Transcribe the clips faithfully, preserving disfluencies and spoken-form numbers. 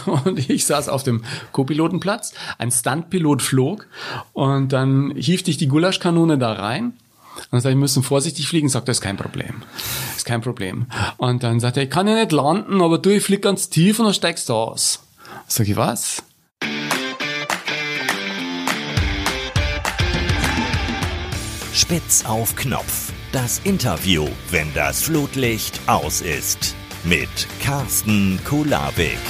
und ich saß auf dem Co-Pilotenplatz, ein Stuntpilot flog und dann hiefte ich die Gulaschkanone da rein. Und dann sagte ich, wir müssen vorsichtig fliegen. Sagt er, ist kein Problem. Ist kein Problem. Und dann sagt er, ich kann ja nicht landen, aber du, ich flieg ganz tief und dann steigst du aus. Sag ich, was? Spitz auf Knopf. Das Interview, wenn das Flutlicht aus ist. Mit Carsten Kulawik.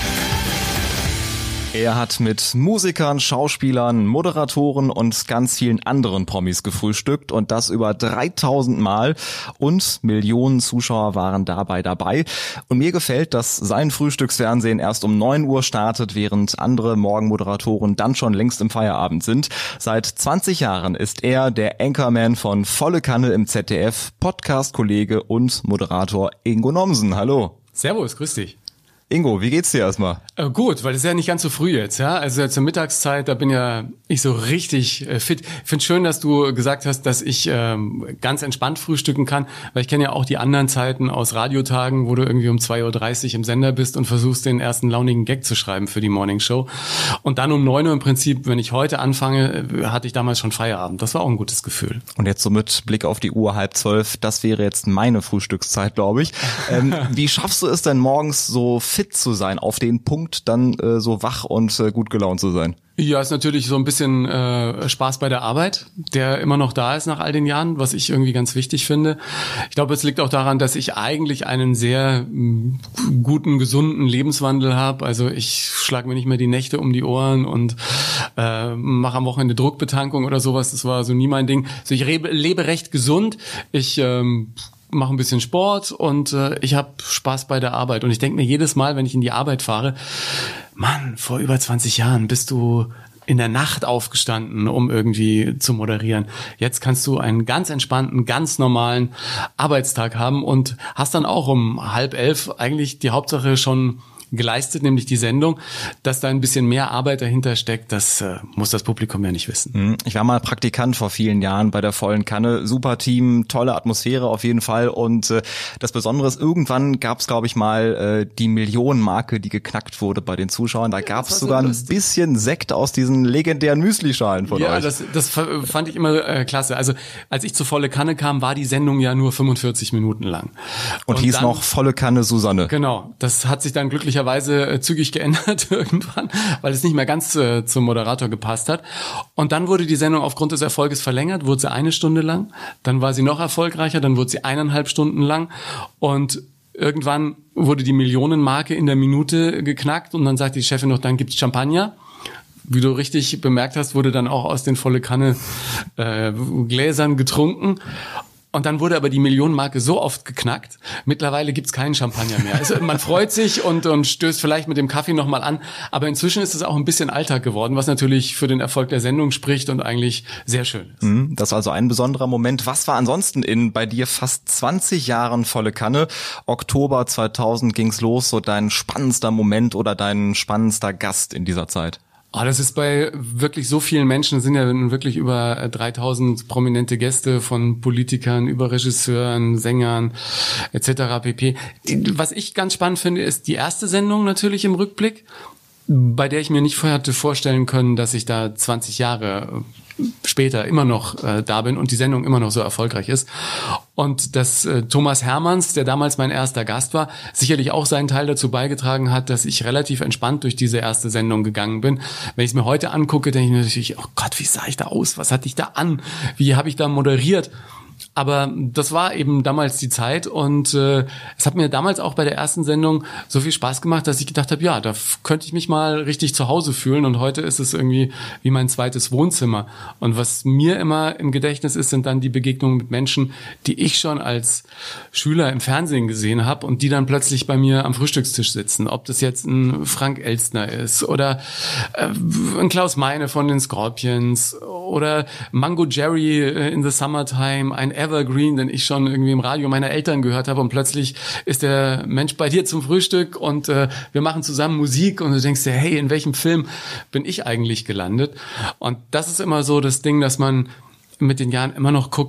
Er hat mit Musikern, Schauspielern, Moderatoren und ganz vielen anderen Promis gefrühstückt und das über dreitausend Mal und Millionen Zuschauer waren dabei dabei. Und mir gefällt, dass sein Frühstücksfernsehen erst um neun Uhr startet, während andere Morgenmoderatoren dann schon längst im Feierabend sind. Seit zwanzig Jahren ist er der Anchorman von Volle Kanne im Z D F, Podcast-Kollege und Moderator Ingo Nomsen. Hallo. Servus, grüß dich. Ingo, wie geht's dir erstmal? Äh, gut, weil es ist ja nicht ganz so früh jetzt, ja. Also zur Mittagszeit, da bin ja ich so richtig äh, fit. Ich finde schön, dass du gesagt hast, dass ich ähm, ganz entspannt frühstücken kann, weil ich kenne ja auch die anderen Zeiten aus Radiotagen, wo du irgendwie um zwei Uhr dreißig im Sender bist und versuchst, den ersten launigen Gag zu schreiben für die Morningshow. Und dann um neun Uhr im Prinzip, wenn ich heute anfange, hatte ich damals schon Feierabend. Das war auch ein gutes Gefühl. Und jetzt so mit Blick auf die Uhr, halb zwölf, das wäre jetzt meine Frühstückszeit, glaube ich. Ähm, wie schaffst du es denn morgens so fit zu sein, auf den Punkt dann äh, so wach und äh, gut gelaunt zu sein? Ja, ist natürlich so ein bisschen äh, Spaß bei der Arbeit, der immer noch da ist nach all den Jahren, was ich irgendwie ganz wichtig finde. Ich glaube, es liegt auch daran, dass ich eigentlich einen sehr m, guten, gesunden Lebenswandel habe. Also ich schlage mir nicht mehr die Nächte um die Ohren und äh, mache am Wochenende Druckbetankung oder sowas. Das war so nie mein Ding. Also ich lebe, lebe recht gesund. Ich ähm, mache ein bisschen Sport und äh, ich habe Spaß bei der Arbeit. Und ich denke mir jedes Mal, wenn ich in die Arbeit fahre, Mann, vor über zwanzig Jahren bist du in der Nacht aufgestanden, um irgendwie zu moderieren. Jetzt kannst du einen ganz entspannten, ganz normalen Arbeitstag haben und hast dann auch um halb elf eigentlich die Hauptsache schon geleistet, nämlich die Sendung. Dass da ein bisschen mehr Arbeit dahinter steckt, das äh, muss das Publikum ja nicht wissen. Ich war mal Praktikant vor vielen Jahren bei der Vollen Kanne. Super Team, tolle Atmosphäre auf jeden Fall. Und äh, das Besondere ist, irgendwann gab es, glaube ich, mal äh, die Millionenmarke, die geknackt wurde bei den Zuschauern. Da gab es sogar so ein bisschen Sekt aus diesen legendären Müslischalen von ja, euch. Ja, das, das fand ich immer äh, klasse. Also als ich zu Volle Kanne kam, war die Sendung ja nur fünfundvierzig Minuten lang. Und, und hieß dann noch Volle Kanne Susanne. Genau, das hat sich dann glücklicherweise Weise zügig geändert irgendwann, weil es nicht mehr ganz äh, zum Moderator gepasst hat. Und dann wurde die Sendung aufgrund des Erfolges verlängert, wurde sie eine Stunde lang, dann war sie noch erfolgreicher, dann wurde sie eineinhalb Stunden lang und irgendwann wurde die Millionenmarke in der Minute geknackt und dann sagte die Chefin noch, dann gibt's Champagner. Wie du richtig bemerkt hast, wurde dann auch aus den Volle Kanne äh, Gläsern getrunken. Und dann wurde aber die Millionenmarke so oft geknackt, mittlerweile gibt's keinen Champagner mehr. Also man freut sich und, und stößt vielleicht mit dem Kaffee nochmal an, aber inzwischen ist es auch ein bisschen Alltag geworden, was natürlich für den Erfolg der Sendung spricht und eigentlich sehr schön ist. Das ist also ein besonderer Moment. Was war ansonsten in bei dir fast zwanzig Jahren Volle Kanne? Oktober zweitausend ging's los, so dein spannendster Moment oder dein spannendster Gast in dieser Zeit? Oh, das ist bei wirklich so vielen Menschen, es sind ja wirklich über dreitausend prominente Gäste von Politikern, über Regisseuren, Sängern et cetera pp. Die, was ich ganz spannend finde, ist die erste Sendung natürlich im Rückblick, bei der ich mir nicht vorher hatte vorstellen können, dass ich da zwanzig Jahre später immer noch äh, da bin und die Sendung immer noch so erfolgreich ist. Und dass äh, Thomas Hermanns, der damals mein erster Gast war, sicherlich auch seinen Teil dazu beigetragen hat, dass ich relativ entspannt durch diese erste Sendung gegangen bin. Wenn ich es mir heute angucke, denke ich natürlich, oh Gott, wie sah ich da aus? Was hatte ich da an? Wie habe ich da moderiert? Aber das war eben damals die Zeit und äh, es hat mir damals auch bei der ersten Sendung so viel Spaß gemacht, dass ich gedacht habe, ja, da f- könnte ich mich mal richtig zu Hause fühlen und heute ist es irgendwie wie mein zweites Wohnzimmer. Und was mir immer im Gedächtnis ist, sind dann die Begegnungen mit Menschen, die ich schon als Schüler im Fernsehen gesehen habe und die dann plötzlich bei mir am Frühstückstisch sitzen. Ob das jetzt ein Frank Elstner ist oder äh, ein Klaus Meine von den Scorpions oder Mango Jerry in the Summertime, ein Evergreen, den ich schon irgendwie im Radio meiner Eltern gehört habe und plötzlich ist der Mensch bei dir zum Frühstück und äh, wir machen zusammen Musik und du denkst dir, hey, in welchem Film bin ich eigentlich gelandet? Und das ist immer so das Ding, dass man mit den Jahren immer noch guckt,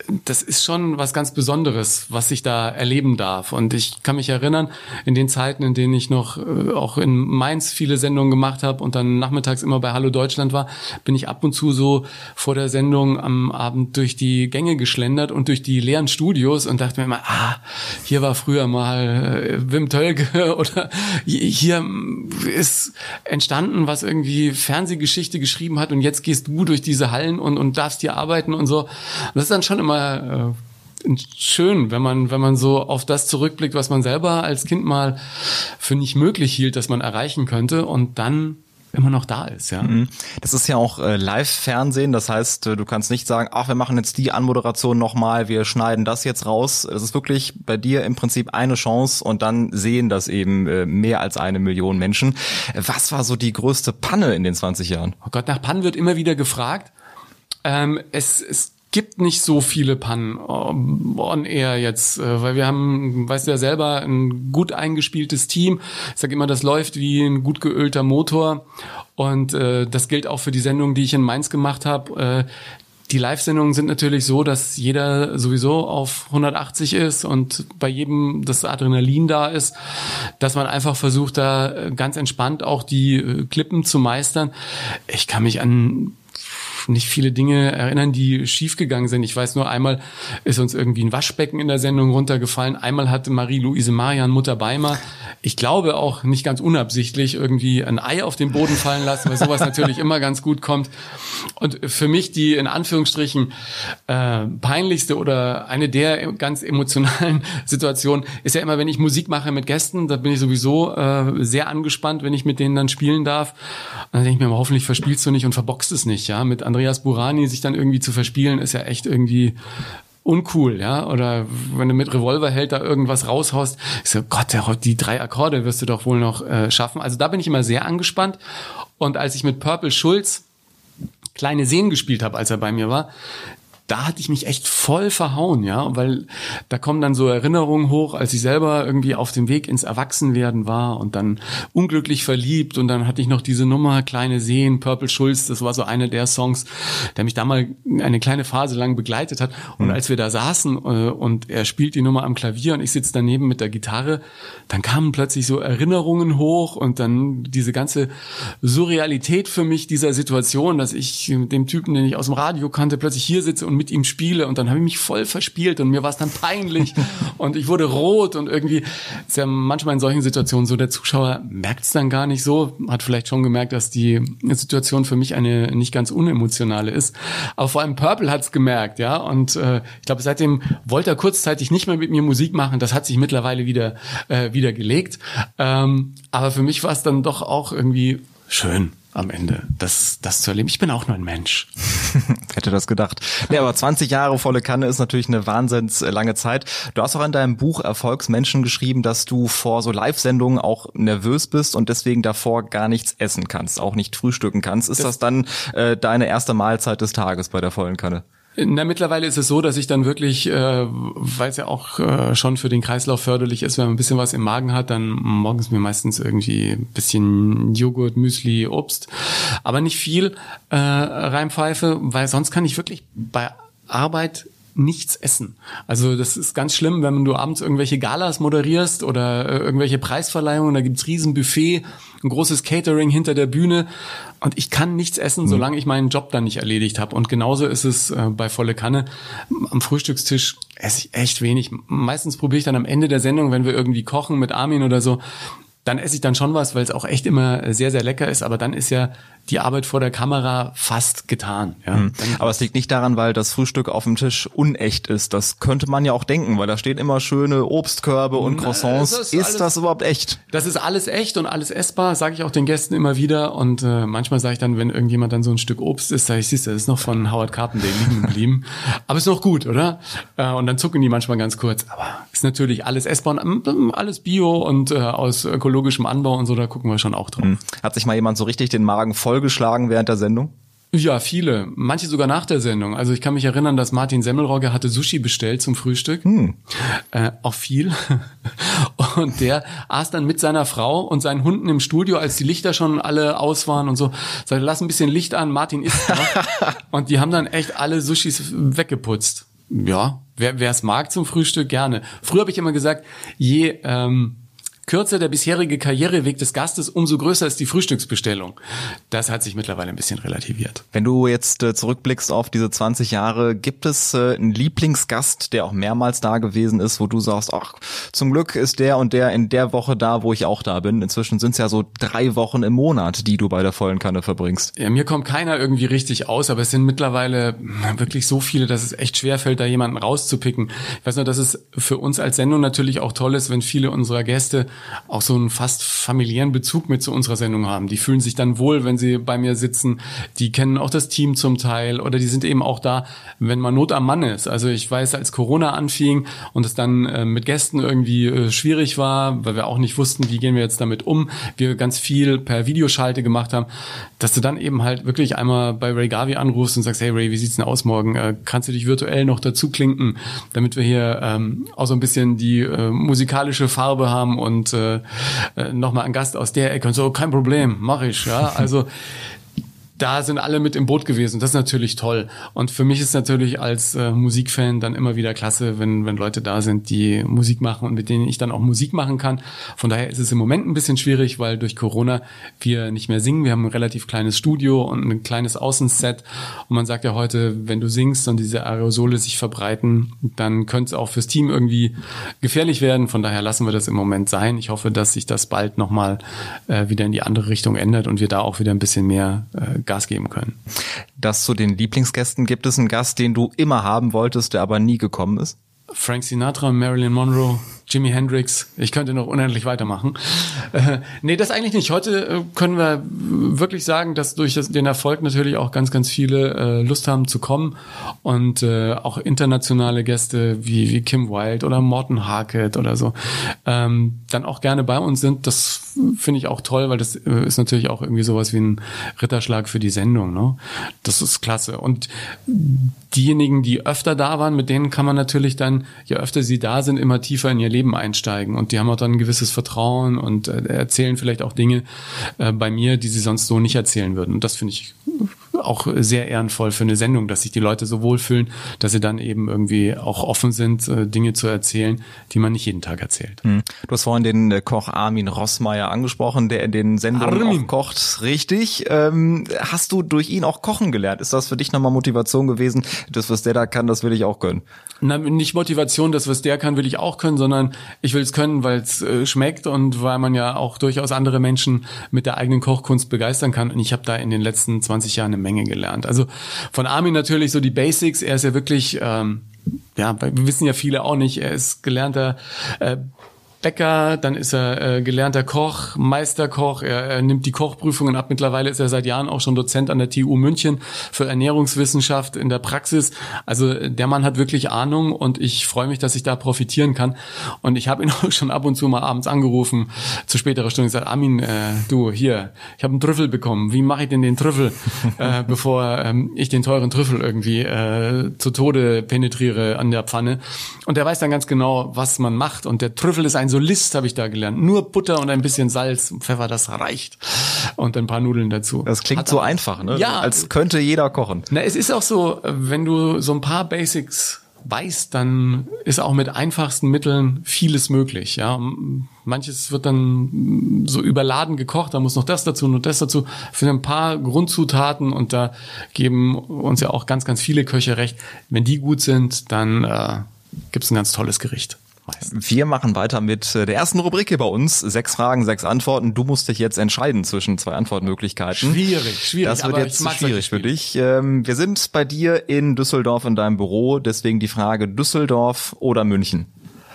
das ist schon was ganz Besonderes, was ich da erleben darf. Und ich kann mich erinnern, in den Zeiten, in denen ich noch äh, auch in Mainz viele Sendungen gemacht habe und dann nachmittags immer bei Hallo Deutschland war, bin ich ab und zu so vor der Sendung am Abend durch die Gänge geschlendert und durch die leeren Studios und dachte mir immer, ah, hier war früher mal äh, Wim Tölke oder hier ist entstanden, was irgendwie Fernsehgeschichte geschrieben hat und jetzt gehst du durch diese Hallen und, und darfst hier arbeiten und so. Das ist dann schon immer Äh, schön, wenn man wenn man so auf das zurückblickt, was man selber als Kind mal für nicht möglich hielt, dass man erreichen könnte und dann immer noch da ist, ja. Das ist ja auch äh, Live-Fernsehen, das heißt, äh, du kannst nicht sagen, ach, wir machen jetzt die Anmoderation nochmal, wir schneiden das jetzt raus. Es ist wirklich bei dir im Prinzip eine Chance und dann sehen das eben äh, mehr als eine Million Menschen. Was war so die größte Panne in den zwanzig Jahren? Oh Gott, nach Pannen wird immer wieder gefragt. Ähm, es ist gibt nicht so viele Pannen on air jetzt, weil wir haben, weißt du ja selber, ein gut eingespieltes Team. Ich sage immer, das läuft wie ein gut geölter Motor und äh, das gilt auch für die Sendung, die ich in Mainz gemacht habe. Äh, die Live-Sendungen sind natürlich so, dass jeder sowieso auf hundertachtzig ist und bei jedem das Adrenalin da ist, dass man einfach versucht, da ganz entspannt auch die Klippen zu meistern. Ich kann mich an nicht viele Dinge erinnern, die schiefgegangen sind. Ich weiß nur, einmal ist uns irgendwie ein Waschbecken in der Sendung runtergefallen. Einmal hatte Marie-Louise Marian, Mutter Beimer, ich glaube auch nicht ganz unabsichtlich, irgendwie ein Ei auf den Boden fallen lassen, weil sowas natürlich immer ganz gut kommt. Und für mich die in Anführungsstrichen äh, peinlichste oder eine der ganz emotionalen Situationen ist ja immer, wenn ich Musik mache mit Gästen, da bin ich sowieso äh, sehr angespannt, wenn ich mit denen dann spielen darf. Und dann denke ich mir, hoffentlich verspielst du nicht und verboxt es nicht, ja, mit Andreas Burani sich dann irgendwie zu verspielen, ist ja echt irgendwie uncool, ja, oder wenn du mit Revolverheld da irgendwas raushaust, ich so, Gott, der, die drei Akkorde wirst du doch wohl noch äh, schaffen. Also da bin ich immer sehr angespannt und als ich mit Purple Schulz Kleine Seen gespielt habe, als er bei mir war, da hatte ich mich echt voll verhauen, ja, weil da kommen dann so Erinnerungen hoch, als ich selber irgendwie auf dem Weg ins Erwachsenwerden war und dann unglücklich verliebt und dann hatte ich noch diese Nummer Kleine Seen, Purple Schulz, das war so eine der Songs, der mich da mal eine kleine Phase lang begleitet hat und mhm. als wir da saßen äh, und er spielt die Nummer am Klavier und ich sitze daneben mit der Gitarre, dann kamen plötzlich so Erinnerungen hoch und dann diese ganze Surrealität für mich dieser Situation, dass ich mit dem Typen, den ich aus dem Radio kannte, plötzlich hier sitze und mit ihm spiele und dann habe ich mich voll verspielt und mir war es dann peinlich und ich wurde rot und irgendwie ist ja manchmal in solchen Situationen so, der Zuschauer merkt es dann gar nicht so, hat vielleicht schon gemerkt, dass die Situation für mich eine nicht ganz unemotionale ist, aber vor allem Purple hat es gemerkt, ja, und äh, ich glaube, seitdem wollte er kurzzeitig nicht mehr mit mir Musik machen, das hat sich mittlerweile wieder äh, wieder gelegt, ähm, aber für mich war es dann doch auch irgendwie schön am Ende, das, das zu erleben. Ich bin auch nur ein Mensch. Hätte das gedacht. Nee, aber zwanzig Jahre volle Kanne ist natürlich eine wahnsinns lange Zeit. Du hast auch in deinem Buch Erfolgsmenschen geschrieben, dass du vor so Live-Sendungen auch nervös bist und deswegen davor gar nichts essen kannst, auch nicht frühstücken kannst. Ist das, das dann äh, deine erste Mahlzeit des Tages bei der vollen Kanne? Na, mittlerweile ist es so, dass ich dann wirklich, äh, weil es ja auch äh, schon für den Kreislauf förderlich ist, wenn man ein bisschen was im Magen hat, dann morgens mir meistens irgendwie ein bisschen Joghurt, Müsli, Obst, aber nicht viel äh, reinpfeife, weil sonst kann ich wirklich bei Arbeit nichts essen. Also das ist ganz schlimm, wenn du abends irgendwelche Galas moderierst oder äh, irgendwelche Preisverleihungen, da gibt's riesen Buffet, ein großes Catering hinter der Bühne und ich kann nichts essen, solange ich meinen Job dann nicht erledigt habe. Und genauso ist es äh, bei Volle Kanne. Am Frühstückstisch esse ich echt wenig. Meistens probiere ich dann am Ende der Sendung, wenn wir irgendwie kochen mit Armin oder so, dann esse ich dann schon was, weil es auch echt immer sehr, sehr lecker ist. Aber dann ist ja die Arbeit vor der Kamera fast getan. Ja. Mhm. Aber es liegt nicht daran, weil das Frühstück auf dem Tisch unecht ist. Das könnte man ja auch denken, weil da stehen immer schöne Obstkörbe und Croissants. Na, ist, ist alles, das überhaupt echt? Das ist alles echt und alles essbar, sage ich auch den Gästen immer wieder. Und äh, manchmal sage ich dann, wenn irgendjemand dann so ein Stück Obst isst, sage ich, siehst du, das ist noch von Howard Carpendale liegen geblieben. Aber ist noch gut, oder? Äh, und dann zucken die manchmal ganz kurz. Aber ist natürlich alles essbar und alles Bio und äh, aus ökologischem Anbau und so, da gucken wir schon auch drauf. Mhm. Hat sich mal jemand so richtig den Magen voll geschlagen während der Sendung? Ja, viele. Manche sogar nach der Sendung. Also ich kann mich erinnern, dass Martin Semmelrogge hatte Sushi bestellt zum Frühstück. Hm. Äh, auch viel. Und der aß dann mit seiner Frau und seinen Hunden im Studio, als die Lichter schon alle aus waren und so. Sagte, lass ein bisschen Licht an, Martin isst noch. Und die haben dann echt alle Sushis weggeputzt. Ja, wer es mag zum Frühstück, gerne. Früher habe ich immer gesagt, je ähm, kürzer der bisherige Karriereweg des Gastes, umso größer ist die Frühstücksbestellung. Das hat sich mittlerweile ein bisschen relativiert. Wenn du jetzt äh, zurückblickst auf diese zwanzig Jahre, gibt es äh, einen Lieblingsgast, der auch mehrmals da gewesen ist, wo du sagst, ach, zum Glück ist der und der in der Woche da, wo ich auch da bin. Inzwischen sind es ja so drei Wochen im Monat, die du bei der vollen Kanne verbringst. Ja, mir kommt keiner irgendwie richtig aus, aber es sind mittlerweile wirklich so viele, dass es echt schwerfällt, da jemanden rauszupicken. Ich weiß nur, dass es für uns als Sendung natürlich auch toll ist, wenn viele unserer Gäste auch so einen fast familiären Bezug mit zu unserer Sendung haben. Die fühlen sich dann wohl, wenn sie bei mir sitzen. Die kennen auch das Team zum Teil oder die sind eben auch da, wenn mal Not am Mann ist. Also ich weiß, als Corona anfing und es dann äh, mit Gästen irgendwie äh, schwierig war, weil wir auch nicht wussten, wie gehen wir jetzt damit um, wir ganz viel per Videoschalte gemacht haben, dass du dann eben halt wirklich einmal bei Ray Garvey anrufst und sagst, hey Ray, wie sieht's denn aus morgen? Äh, kannst du dich virtuell noch dazu klinken, damit wir hier ähm, auch so ein bisschen die äh, musikalische Farbe haben und Und äh, nochmal ein Gast aus der Ecke und so, kein Problem, mach ich, ja, also da sind alle mit im Boot gewesen. Das ist natürlich toll. Und für mich ist natürlich als äh, Musikfan dann immer wieder klasse, wenn wenn Leute da sind, die Musik machen und mit denen ich dann auch Musik machen kann. Von daher ist es im Moment ein bisschen schwierig, weil durch Corona wir nicht mehr singen. Wir haben ein relativ kleines Studio und ein kleines Außenset. Und man sagt ja heute, wenn du singst und diese Aerosole sich verbreiten, dann könnte es auch fürs Team irgendwie gefährlich werden. Von daher lassen wir das im Moment sein. Ich hoffe, dass sich das bald nochmal äh, wieder in die andere Richtung ändert und wir da auch wieder ein bisschen mehr äh, Gas geben können. Das zu den Lieblingsgästen, gibt es einen Gast, den du immer haben wolltest, der aber nie gekommen ist? Frank Sinatra, Marilyn Monroe, Jimi Hendrix. Ich könnte noch unendlich weitermachen. Äh, nee, das eigentlich nicht. Heute äh, können wir wirklich sagen, dass durch das, den Erfolg natürlich auch ganz, ganz viele äh, Lust haben zu kommen und äh, auch internationale Gäste wie, wie Kim Wilde oder Morten Harket oder so ähm, dann auch gerne bei uns sind. Das finde ich auch toll, weil das äh, ist natürlich auch irgendwie sowas wie ein Ritterschlag für die Sendung. Ne? Das ist klasse. Und diejenigen, die öfter da waren, mit denen kann man natürlich dann, je öfter sie da sind, immer tiefer in ihr Leben einsteigen. Und die haben auch dann ein gewisses Vertrauen und äh, erzählen vielleicht auch Dinge äh, bei mir, die sie sonst so nicht erzählen würden. Und das finde ich auch sehr ehrenvoll für eine Sendung, dass sich die Leute so wohlfühlen, dass sie dann eben irgendwie auch offen sind, äh, Dinge zu erzählen, die man nicht jeden Tag erzählt. Hm. Du hast vorhin den äh, Koch Armin Rossmeier angesprochen, der in den Sendungen Armin. auch kocht. Richtig. Ähm, hast du durch ihn auch kochen gelernt? Ist das für dich nochmal Motivation gewesen? Das, was der da kann, das will ich auch können. Na, nicht Motivation, das, was der kann, will ich auch können, sondern ich will es können, weil es äh, schmeckt und weil man ja auch durchaus andere Menschen mit der eigenen Kochkunst begeistern kann. Und ich habe da in den letzten zwanzig Jahren eine Menge gelernt. Also von Armin natürlich so die Basics. Er ist ja wirklich, ähm, ja, wir wissen ja viele auch nicht, er ist gelernter äh, Bäcker, dann ist er äh, gelernter Koch, Meisterkoch, er, er nimmt die Kochprüfungen ab. Mittlerweile ist er seit Jahren auch schon Dozent an der T U München für Ernährungswissenschaft in der Praxis. Also der Mann hat wirklich Ahnung und ich freue mich, dass ich da profitieren kann. Und ich habe ihn auch schon ab und zu mal abends angerufen, zu späterer Stunde gesagt, Armin, äh, du, hier, ich habe einen Trüffel bekommen. Wie mache ich denn den Trüffel, äh, bevor ähm, ich den teuren Trüffel irgendwie äh, zu Tode penetriere an der Pfanne? Und der weiß dann ganz genau, was man macht. Und der Trüffel ist ein Solist, habe ich da gelernt. Nur Butter und ein bisschen Salz und Pfeffer, das reicht. Und ein paar Nudeln dazu. Das klingt Hat so einfach, ne? Ja. Als könnte jeder kochen. Na, es ist auch so, wenn du so ein paar Basics weißt, dann ist auch mit einfachsten Mitteln vieles möglich. Ja, manches wird dann so überladen gekocht, da muss noch das dazu und das dazu. Für ein paar Grundzutaten und da geben uns ja auch ganz, ganz viele Köche recht. Wenn die gut sind, dann äh, gibt's ein ganz tolles Gericht. Meistens. Wir machen weiter mit der ersten Rubrik hier bei uns. Sechs Fragen, sechs Antworten. Du musst dich jetzt entscheiden zwischen zwei Antwortmöglichkeiten. Schwierig, schwierig. Das wird aber jetzt schwierig für dich. Wir sind bei dir in Düsseldorf in deinem Büro. Deswegen die Frage Düsseldorf oder München?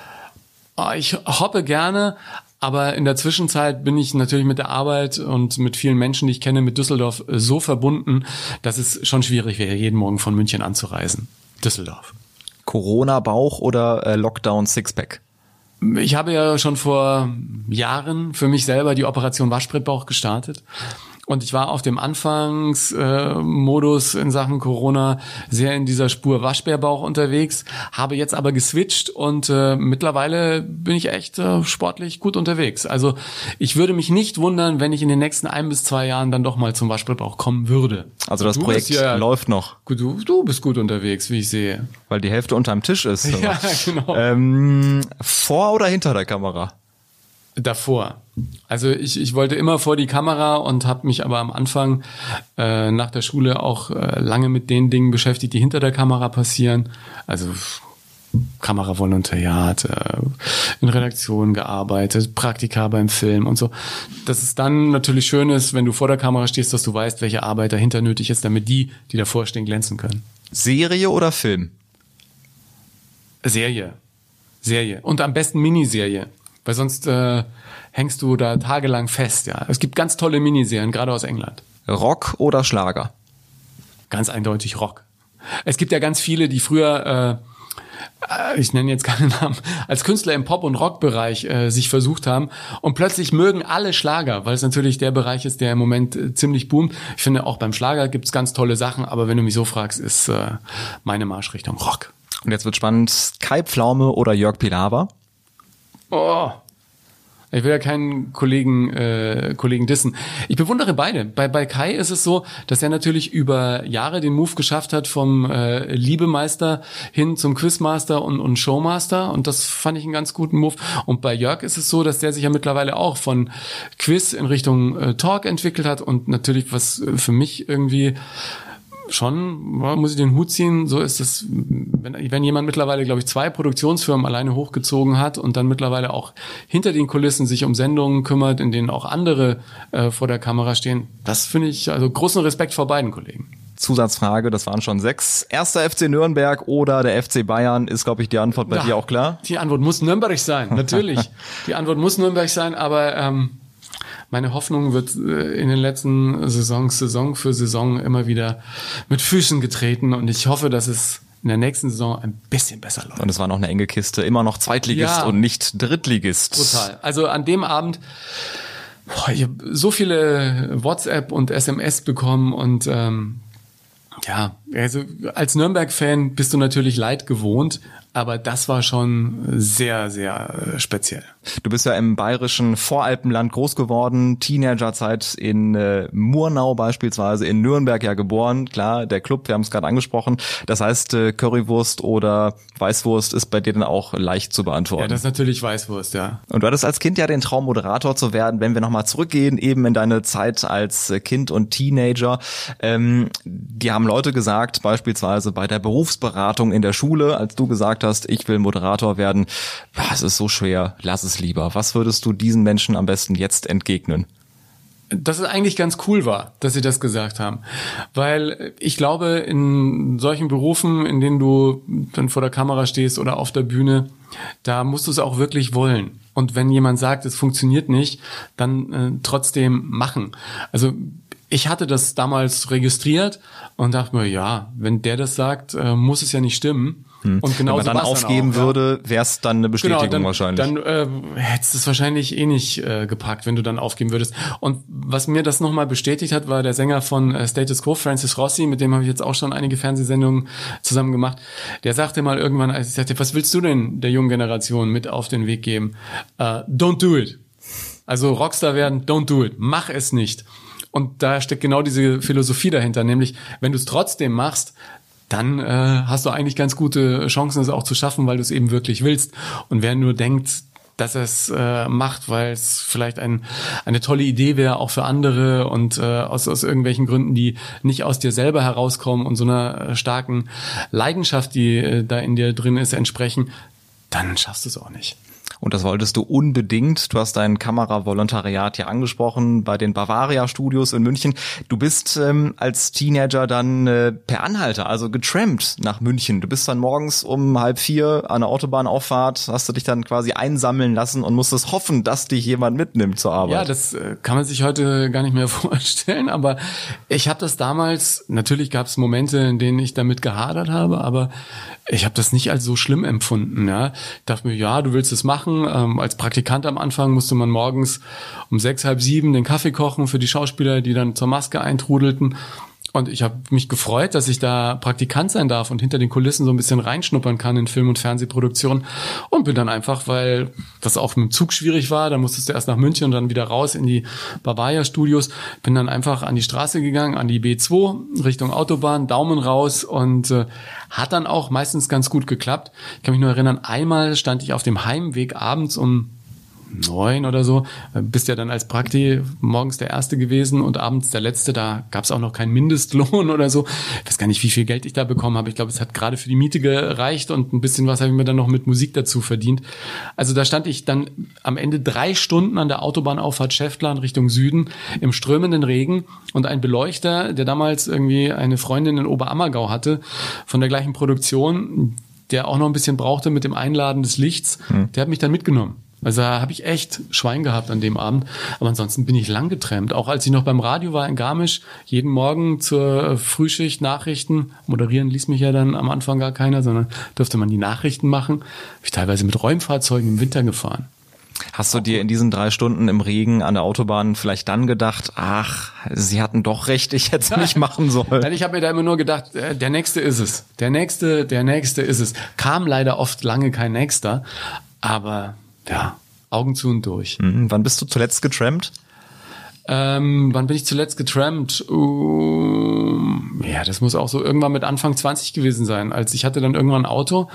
Ich hoppe gerne. Aber in der Zwischenzeit bin ich natürlich mit der Arbeit und mit vielen Menschen, die ich kenne, mit Düsseldorf so verbunden, dass es schon schwierig wäre, jeden Morgen von München anzureisen. Düsseldorf. Corona-Bauch oder äh, Lockdown-Sixpack? Ich habe ja schon vor Jahren für mich selber die Operation Waschbrettbauch gestartet. Und ich war auf dem Anfangsmodus äh, in Sachen Corona sehr in dieser Spur Waschbärbauch unterwegs, habe jetzt aber geswitcht und äh, mittlerweile bin ich echt äh, sportlich gut unterwegs. Also ich würde mich nicht wundern, wenn ich in den nächsten ein bis zwei Jahren dann doch mal zum Waschbärbauch kommen würde. Also das du Projekt ja, läuft noch. Du, du bist gut unterwegs, wie ich sehe. Weil die Hälfte unterm Tisch ist. Ja, genau. Ähm, vor oder hinter der Kamera? Davor. Also ich, ich wollte immer vor die Kamera und habe mich aber am Anfang äh, nach der Schule auch äh, lange mit den Dingen beschäftigt, die hinter der Kamera passieren. Also Kameravolontariat, äh, in Redaktionen gearbeitet, Praktika beim Film und so. Dass es dann natürlich schön ist, wenn du vor der Kamera stehst, dass du weißt, welche Arbeit dahinter nötig ist, damit die, die davor stehen, glänzen können. Serie oder Film? Serie. Serie. Und am besten Miniserie. Weil sonst äh, hängst du da tagelang fest, ja. Es gibt ganz tolle Miniserien, gerade aus England. Rock oder Schlager? Ganz eindeutig Rock. Es gibt ja ganz viele, die früher, äh, ich nenne jetzt keinen Namen, als Künstler im Pop- und Rock-Bereich äh, sich versucht haben und plötzlich mögen alle Schlager, weil es natürlich der Bereich ist, der im Moment äh, ziemlich boomt. Ich finde, auch beim Schlager gibt's ganz tolle Sachen, aber wenn du mich so fragst, ist äh, meine Marschrichtung Rock. Und jetzt wird spannend, Kai Pflaume oder Jörg Pilawa? Oh, ich will ja keinen Kollegen äh, Kollegen dissen. Ich bewundere beide. Bei bei Kai ist es so, dass er natürlich über Jahre den Move geschafft hat vom äh, Liebemeister hin zum Quizmaster und, und Showmaster und das fand ich einen ganz guten Move. Und bei Jörg ist es so, dass der sich ja mittlerweile auch von Quiz in Richtung äh, Talk entwickelt hat und natürlich was für mich irgendwie schon, muss ich den Hut ziehen, so ist es, wenn, wenn jemand mittlerweile, glaube ich, zwei Produktionsfirmen alleine hochgezogen hat und dann mittlerweile auch hinter den Kulissen sich um Sendungen kümmert, in denen auch andere äh, vor der Kamera stehen, das finde ich, also großen Respekt vor beiden Kollegen. Zusatzfrage, das waren schon sechs. Erster F C Nürnberg oder der F C Bayern, ist, glaube ich, die Antwort bei ja, dir auch klar? Die Antwort muss Nürnberg sein, natürlich. Die Antwort muss Nürnberg sein, aber ähm, meine Hoffnung wird in den letzten Saisons, Saison für Saison immer wieder mit Füßen getreten und ich hoffe, dass es in der nächsten Saison ein bisschen besser läuft. Und es war noch eine enge Kiste, immer noch Zweitligist ja, und nicht Drittligist. Total. Also an dem Abend, boah, ich habe so viele WhatsApp und S M S bekommen und ähm, ja, also als Nürnberg-Fan bist du natürlich Leid gewohnt, aber das war schon sehr, sehr speziell. Du bist ja im bayerischen Voralpenland groß geworden, Teenagerzeit in äh, Murnau beispielsweise, in Nürnberg ja geboren. Klar, der Club, wir haben es gerade angesprochen. Das heißt, äh, Currywurst oder Weißwurst ist bei dir dann auch leicht zu beantworten. Ja, das ist natürlich Weißwurst, ja. Und du hattest als Kind ja den Traum, Moderator zu werden. Wenn wir nochmal zurückgehen, eben in deine Zeit als Kind und Teenager. Ähm, die haben Leute gesagt, beispielsweise bei der Berufsberatung in der Schule, als du gesagt hast, ich will Moderator werden, es ist so schwer, lass es lieber. Was würdest du diesen Menschen am besten jetzt entgegnen? Dass es eigentlich ganz cool war, dass sie das gesagt haben. Weil ich glaube, in solchen Berufen, in denen du dann vor der Kamera stehst oder auf der Bühne, da musst du es auch wirklich wollen. Und wenn jemand sagt, es funktioniert nicht, dann äh, trotzdem machen. Also ich hatte das damals registriert und dachte mir, ja, wenn der das sagt, äh, muss es ja nicht stimmen. Hm. Und genau, wenn man dann aufgeben dann auch, würde, wäre es dann eine Bestätigung genau, dann, wahrscheinlich. Dann äh, hättest du es wahrscheinlich eh nicht äh, gepackt, wenn du dann aufgeben würdest. Und was mir das nochmal bestätigt hat, war der Sänger von äh, Status Quo, Francis Rossi, mit dem habe ich jetzt auch schon einige Fernsehsendungen zusammen gemacht. Der sagte mal irgendwann, als ich sagte, was willst du denn der jungen Generation mit auf den Weg geben? Uh, don't do it. Also Rockstar werden, don't do it. Mach es nicht. Und da steckt genau diese Philosophie dahinter, nämlich wenn du es trotzdem machst, dann äh, hast du eigentlich ganz gute Chancen, es auch zu schaffen, weil du es eben wirklich willst. Und wer nur denkt, dass er es äh, macht, weil es vielleicht ein, eine tolle Idee wäre, auch für andere und äh, aus, aus irgendwelchen Gründen, die nicht aus dir selber herauskommen und so einer starken Leidenschaft, die äh, da in dir drin ist, entsprechen, dann schaffst du es auch nicht. Und das wolltest du unbedingt. Du hast dein Kameravolontariat ja angesprochen bei den Bavaria Studios in München. Du bist ähm, als Teenager dann äh, per Anhalter, also getrampt nach München. Du bist dann morgens um halb vier an der Autobahnauffahrt, hast du dich dann quasi einsammeln lassen und musstest hoffen, dass dich jemand mitnimmt zur Arbeit. Ja, das äh, kann man sich heute gar nicht mehr vorstellen, aber ich habe das damals, natürlich gab es Momente, in denen ich damit gehadert habe, aber ich habe das nicht als so schlimm empfunden. Ja, ich dachte mir, ja, du willst es machen, machen. Ähm, als Praktikant am Anfang musste man morgens um sechs, halb sieben den Kaffee kochen für die Schauspieler, die dann zur Maske eintrudelten. Und ich habe mich gefreut, dass ich da Praktikant sein darf und hinter den Kulissen so ein bisschen reinschnuppern kann in Film- und Fernsehproduktion. Und bin dann einfach, weil das auch mit dem Zug schwierig war, dann musstest du erst nach München und dann wieder raus in die Bavaria-Studios, bin dann einfach an die Straße gegangen, an die B zwei, Richtung Autobahn, Daumen raus und äh, hat dann auch meistens ganz gut geklappt. Ich kann mich nur erinnern, einmal stand ich auf dem Heimweg abends um neun oder so, bist ja dann als Prakti morgens der Erste gewesen und abends der Letzte, da gab es auch noch keinen Mindestlohn oder so. Ich weiß gar nicht, wie viel Geld ich da bekommen habe. Ich glaube, es hat gerade für die Miete gereicht und ein bisschen was habe ich mir dann noch mit Musik dazu verdient. Also da stand ich dann am Ende drei Stunden an der Autobahnauffahrt Schäftlarn Richtung Süden im strömenden Regen und ein Beleuchter, der damals irgendwie eine Freundin in Oberammergau hatte, von der gleichen Produktion, der auch noch ein bisschen brauchte mit dem Einladen des Lichts, hm. der hat mich dann mitgenommen. Also da habe ich echt Schwein gehabt an dem Abend. Aber ansonsten bin ich lang getrennt. Auch als ich noch beim Radio war in Garmisch, jeden Morgen zur Frühschicht Nachrichten. Moderieren ließ mich ja dann am Anfang gar keiner, sondern durfte man die Nachrichten machen. Habe ich teilweise mit Räumfahrzeugen im Winter gefahren. Hast du dir in diesen drei Stunden im Regen an der Autobahn vielleicht dann gedacht, ach, sie hatten doch recht, ich hätte es nicht machen sollen? Nein, ich habe mir da immer nur gedacht, der Nächste ist es. Der Nächste, der Nächste ist es. Kam leider oft lange kein Nächster, aber ja, Augen zu und durch. Mhm. Wann bist du zuletzt getrampt? Ähm, wann bin ich zuletzt getrampt? Um, ja, das muss auch so irgendwann mit Anfang zwanzig gewesen sein. Als ich hatte dann irgendwann ein Auto,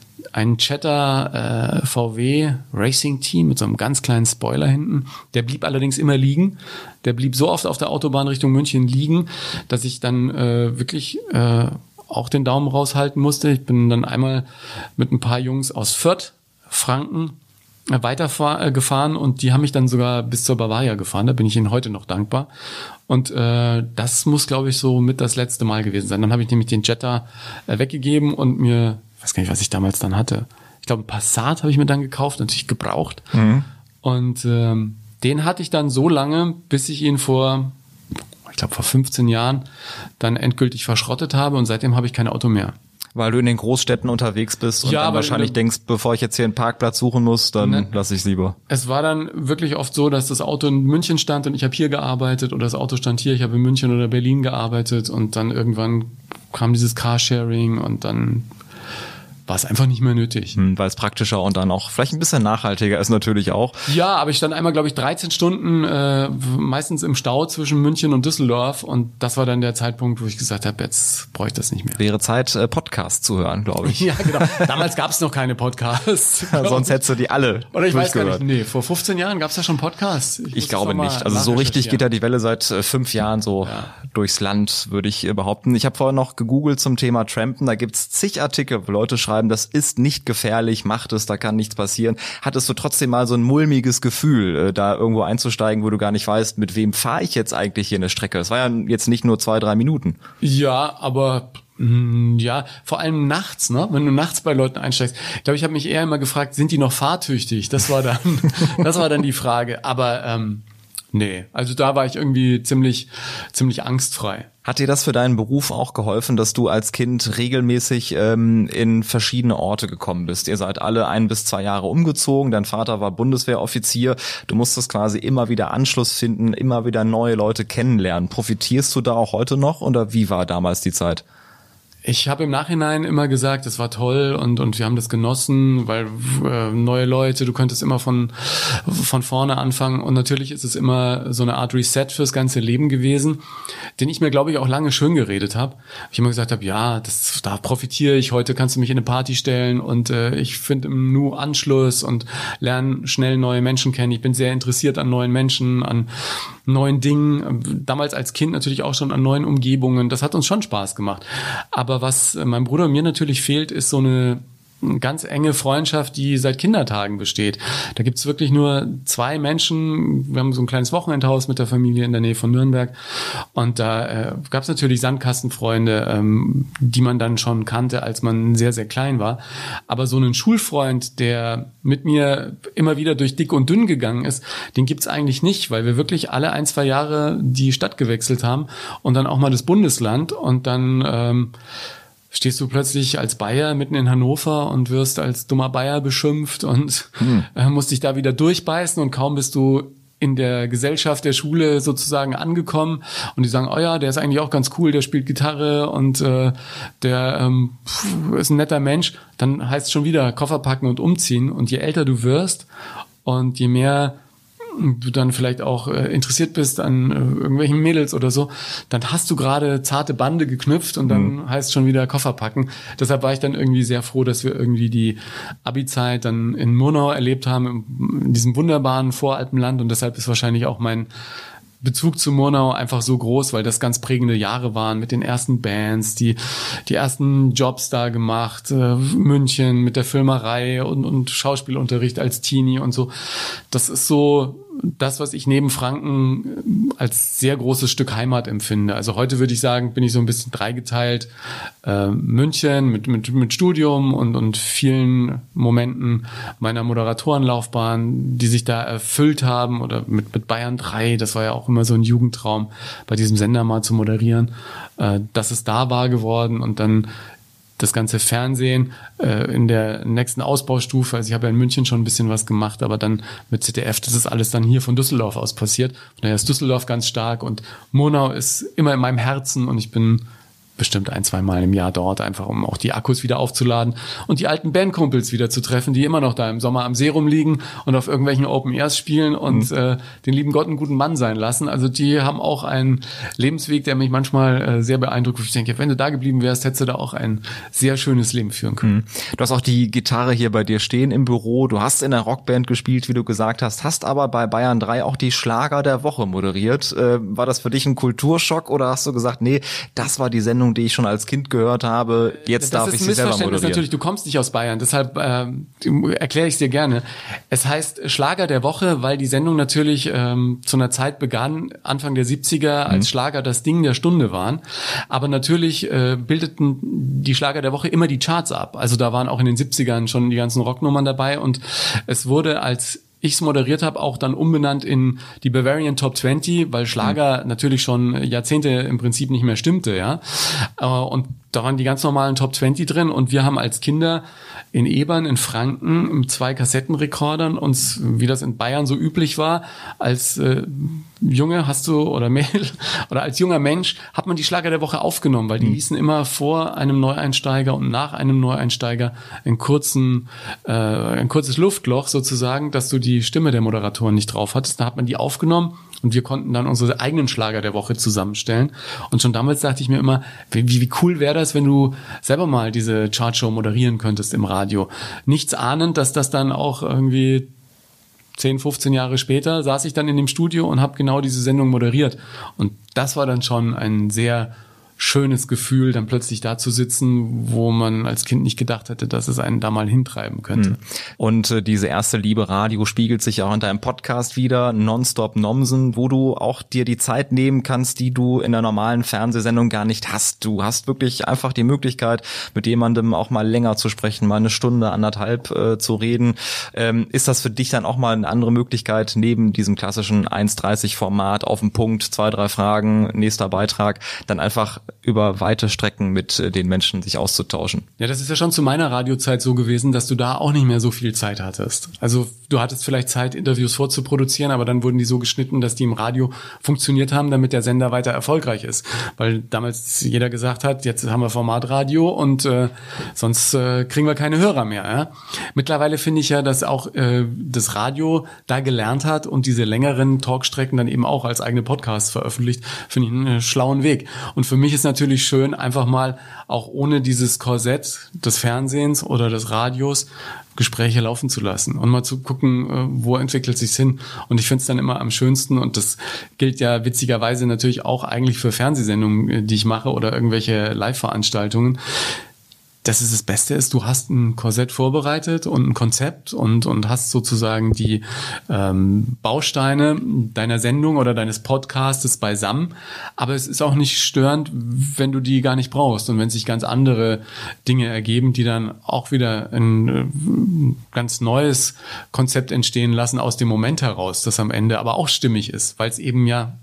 ein Jetta äh, V W Racing Team mit so einem ganz kleinen Spoiler hinten. Der blieb allerdings immer liegen. Der blieb so oft auf der Autobahn Richtung München liegen, dass ich dann äh, wirklich äh, auch den Daumen raushalten musste. Ich bin dann einmal mit ein paar Jungs aus Fürth, Franken, weitergefahren und die haben mich dann sogar bis zur Bavaria gefahren. Da bin ich ihnen heute noch dankbar. Und äh, das muss, glaube ich, so mit das letzte Mal gewesen sein. Dann habe ich nämlich den Jetta äh, weggegeben und mir, ich weiß gar nicht, was ich damals dann hatte. Ich glaube, ein Passat habe ich mir dann gekauft, natürlich gebraucht. Mhm. Und ähm, den hatte ich dann so lange, bis ich ihn vor, ich glaube, vor fünfzehn Jahren dann endgültig verschrottet habe und seitdem habe ich kein Auto mehr. Weil du in den Großstädten unterwegs bist und ja, dann wahrscheinlich denkst, bevor ich jetzt hier einen Parkplatz suchen muss, dann ne, lasse ich es lieber. Es war dann wirklich oft so, dass das Auto in München stand und ich habe hier gearbeitet oder das Auto stand hier, ich habe in München oder Berlin gearbeitet und dann irgendwann kam dieses Carsharing und dann war es einfach nicht mehr nötig. Hm, weil es praktischer und dann auch vielleicht ein bisschen nachhaltiger ist natürlich auch. Ja, aber ich stand einmal, glaube ich, dreizehn Stunden äh, meistens im Stau zwischen München und Düsseldorf und das war dann der Zeitpunkt, wo ich gesagt habe, jetzt brauche ich das nicht mehr. Wäre Zeit, äh, Podcasts zu hören, glaube ich. Ja, genau. Damals gab es noch keine Podcasts. Sonst hättest du die alle Oder ich weiß gar nicht, nee, vor fünfzehn Jahren gab es ja schon Podcasts. Ich, ich glaube nicht. Also so richtig geht ja die Welle seit äh, fünf Jahren so ja. durchs Land, würde ich äh, behaupten. Ich habe vorher noch gegoogelt zum Thema Trampen. Da gibt's zig Artikel, wo Leute schreiben, das ist nicht gefährlich, macht es, da kann nichts passieren. Hattest du trotzdem mal so ein mulmiges Gefühl, da irgendwo einzusteigen, wo du gar nicht weißt, mit wem fahre ich jetzt eigentlich hier eine Strecke? Es war ja jetzt nicht nur zwei, drei Minuten. Ja, aber mh, ja, vor allem nachts, ne? Wenn du nachts bei Leuten einsteigst. Ich glaube, ich habe mich eher immer gefragt, sind die noch fahrtüchtig? Das war dann, das war dann die Frage. Aber ähm, nee, also da war ich irgendwie ziemlich, ziemlich angstfrei. Hat dir das für deinen Beruf auch geholfen, dass du als Kind regelmäßig ähm, in verschiedene Orte gekommen bist? Ihr seid alle ein bis zwei Jahre umgezogen, dein Vater war Bundeswehroffizier, du musstest quasi immer wieder Anschluss finden, immer wieder neue Leute kennenlernen. Profitierst du da auch heute noch oder wie war damals die Zeit? Ich habe im Nachhinein immer gesagt, es war toll und und wir haben das genossen, weil äh, neue Leute, du könntest immer von von vorne anfangen und natürlich ist es immer so eine Art Reset fürs ganze Leben gewesen, den ich mir, glaube ich, auch lange schön geredet habe. Ich immer gesagt habe, ja, das da profitiere ich, heute kannst du mich in eine Party stellen und äh, ich finde im Nu Anschluss und lerne schnell neue Menschen kennen. Ich bin sehr interessiert an neuen Menschen, an neuen Dingen, damals als Kind natürlich auch schon an neuen Umgebungen. Das hat uns schon Spaß gemacht. Aber was meinem Bruder und mir natürlich fehlt, ist so eine ganz enge Freundschaft, die seit Kindertagen besteht. Da gibt's wirklich nur zwei Menschen. Wir haben so ein kleines Wochenendhaus mit der Familie in der Nähe von Nürnberg. Und da äh, gab's natürlich Sandkastenfreunde, ähm, die man dann schon kannte, als man sehr, sehr klein war. Aber so einen Schulfreund, der mit mir immer wieder durch dick und dünn gegangen ist, den gibt's eigentlich nicht, weil wir wirklich alle ein, zwei Jahre die Stadt gewechselt haben und dann auch mal das Bundesland und dann ähm, stehst du plötzlich als Bayer mitten in Hannover und wirst als dummer Bayer beschimpft und hm. äh, musst dich da wieder durchbeißen und kaum bist du in der Gesellschaft der Schule sozusagen angekommen und die sagen, oh ja, der ist eigentlich auch ganz cool, der spielt Gitarre und äh, der ähm, pff, ist ein netter Mensch, dann heißt es schon wieder Koffer packen und umziehen. Und je älter du wirst und je mehr du dann vielleicht auch äh, interessiert bist an äh, irgendwelchen Mädels oder so, dann hast du gerade zarte Bande geknüpft und dann mhm. heißt schon wieder Koffer packen. Deshalb war ich dann irgendwie sehr froh, dass wir irgendwie die Abi-Zeit dann in Murnau erlebt haben, in diesem wunderbaren Voralpenland, und deshalb ist wahrscheinlich auch mein Bezug zu Murnau einfach so groß, weil das ganz prägende Jahre waren mit den ersten Bands, die die ersten Jobs da gemacht, äh, München mit der Filmerei und, und Schauspielunterricht als Teenie und so. Das ist so das, was ich neben Franken als sehr großes Stück Heimat empfinde. Also heute würde ich sagen, bin ich so ein bisschen dreigeteilt. Äh, München mit, mit, mit Studium und, und vielen Momenten meiner Moderatorenlaufbahn, die sich da erfüllt haben, oder mit, mit Bayern drei, das war ja auch immer so ein Jugendtraum, bei diesem Sender mal zu moderieren. Äh, das ist da wahr geworden, und dann das ganze Fernsehen äh, in der nächsten Ausbaustufe. Also ich habe ja in München schon ein bisschen was gemacht, aber dann mit Z D F, das ist alles dann hier von Düsseldorf aus passiert. Von daher ist Düsseldorf ganz stark und Murnau ist immer in meinem Herzen, und ich bin bestimmt ein, zwei Mal im Jahr dort, einfach um auch die Akkus wieder aufzuladen und die alten Bandkumpels wieder zu treffen, die immer noch da im Sommer am See rumliegen und auf irgendwelchen Open Airs spielen und mhm. äh, den lieben Gott einen guten Mann sein lassen. Also die haben auch einen Lebensweg, der mich manchmal äh, sehr beeindruckt. Ich denke, wenn du da geblieben wärst, hättest du da auch ein sehr schönes Leben führen können. Mhm. Du hast auch die Gitarre hier bei dir stehen im Büro. Du hast in der Rockband gespielt, wie du gesagt hast, hast aber bei Bayern drei auch die Schlager der Woche moderiert. Äh, war das für dich ein Kulturschock, oder hast du gesagt, nee, das war die Sendung, die ich schon als Kind gehört habe, jetzt das darf ich sie selber moderieren? Das ist natürlich, du kommst nicht aus Bayern, deshalb ähm, erkläre ich es dir gerne. Es heißt Schlager der Woche, weil die Sendung natürlich ähm, zu einer Zeit begann, Anfang der siebziger, als mhm. Schlager das Ding der Stunde waren. Aber natürlich äh, bildeten die Schlager der Woche immer die Charts ab. Also da waren auch in den siebzigern schon die ganzen Rocknummern dabei, und es wurde, als ich es moderiert habe, auch dann umbenannt in die Bavarian Top zwanzig, weil Schlager mhm. natürlich schon Jahrzehnte im Prinzip nicht mehr stimmte, ja. Und da waren die ganz normalen Top zwanzig drin, und wir haben als Kinder in Ebern, in Franken, mit zwei Kassettenrekordern uns, wie das in Bayern so üblich war, als äh, Junge hast du, oder Mädel, oder als junger Mensch hat man die Schlager der Woche aufgenommen, weil die mhm. ließen immer vor einem Neueinsteiger und nach einem Neueinsteiger einen kurzen, äh, ein kurzes Luftloch sozusagen, dass du die Stimme der Moderatoren nicht drauf hattest. Da hat man die aufgenommen, und wir konnten dann unsere eigenen Schlager der Woche zusammenstellen. Und schon damals dachte ich mir immer, wie, wie cool wäre das, wenn du selber mal diese Chartshow moderieren könntest im Radio. Nichts ahnend, dass das dann auch irgendwie zehn, fünfzehn Jahre später saß ich dann in dem Studio und habe genau diese Sendung moderiert. Und das war dann schon ein sehr schönes Gefühl, dann plötzlich da zu sitzen, wo man als Kind nicht gedacht hätte, dass es einen da mal hintreiben könnte. Und äh, diese erste Liebe Radio spiegelt sich auch in deinem Podcast wieder, Nonstop Nomsen, wo du auch dir die Zeit nehmen kannst, die du in der normalen Fernsehsendung gar nicht hast. Du hast wirklich einfach die Möglichkeit, mit jemandem auch mal länger zu sprechen, mal eine Stunde, anderthalb äh, zu reden. Ähm, ist das für dich dann auch mal eine andere Möglichkeit, neben diesem klassischen eins dreißig Format auf den Punkt, zwei, drei Fragen, nächster Beitrag, dann einfach über weite Strecken mit den Menschen sich auszutauschen? Ja, das ist ja schon zu meiner Radiozeit so gewesen, dass du da auch nicht mehr so viel Zeit hattest. Also du hattest vielleicht Zeit, Interviews vorzuproduzieren, aber dann wurden die so geschnitten, dass die im Radio funktioniert haben, damit der Sender weiter erfolgreich ist. Weil damals jeder gesagt hat, jetzt haben wir Formatradio und äh, sonst äh, kriegen wir keine Hörer mehr. Ja? Mittlerweile finde ich ja, dass auch äh, das Radio da gelernt hat und diese längeren Talkstrecken dann eben auch als eigene Podcasts veröffentlicht, finde ich einen schlauen Weg. Und für mich ist natürlich schön, einfach mal auch ohne dieses Korsett des Fernsehens oder des Radios Gespräche laufen zu lassen und mal zu gucken, wo entwickelt sich's hin. Und ich finde es dann immer am schönsten, und das gilt ja witzigerweise natürlich auch eigentlich für Fernsehsendungen, die ich mache, oder irgendwelche Live-Veranstaltungen, dass es das Beste ist, du hast ein Korsett vorbereitet und ein Konzept und und hast sozusagen die ähm, Bausteine deiner Sendung oder deines Podcastes beisammen, aber es ist auch nicht störend, wenn du die gar nicht brauchst und wenn sich ganz andere Dinge ergeben, die dann auch wieder ein äh, ganz neues Konzept entstehen lassen aus dem Moment heraus, das am Ende aber auch stimmig ist, weil es eben ja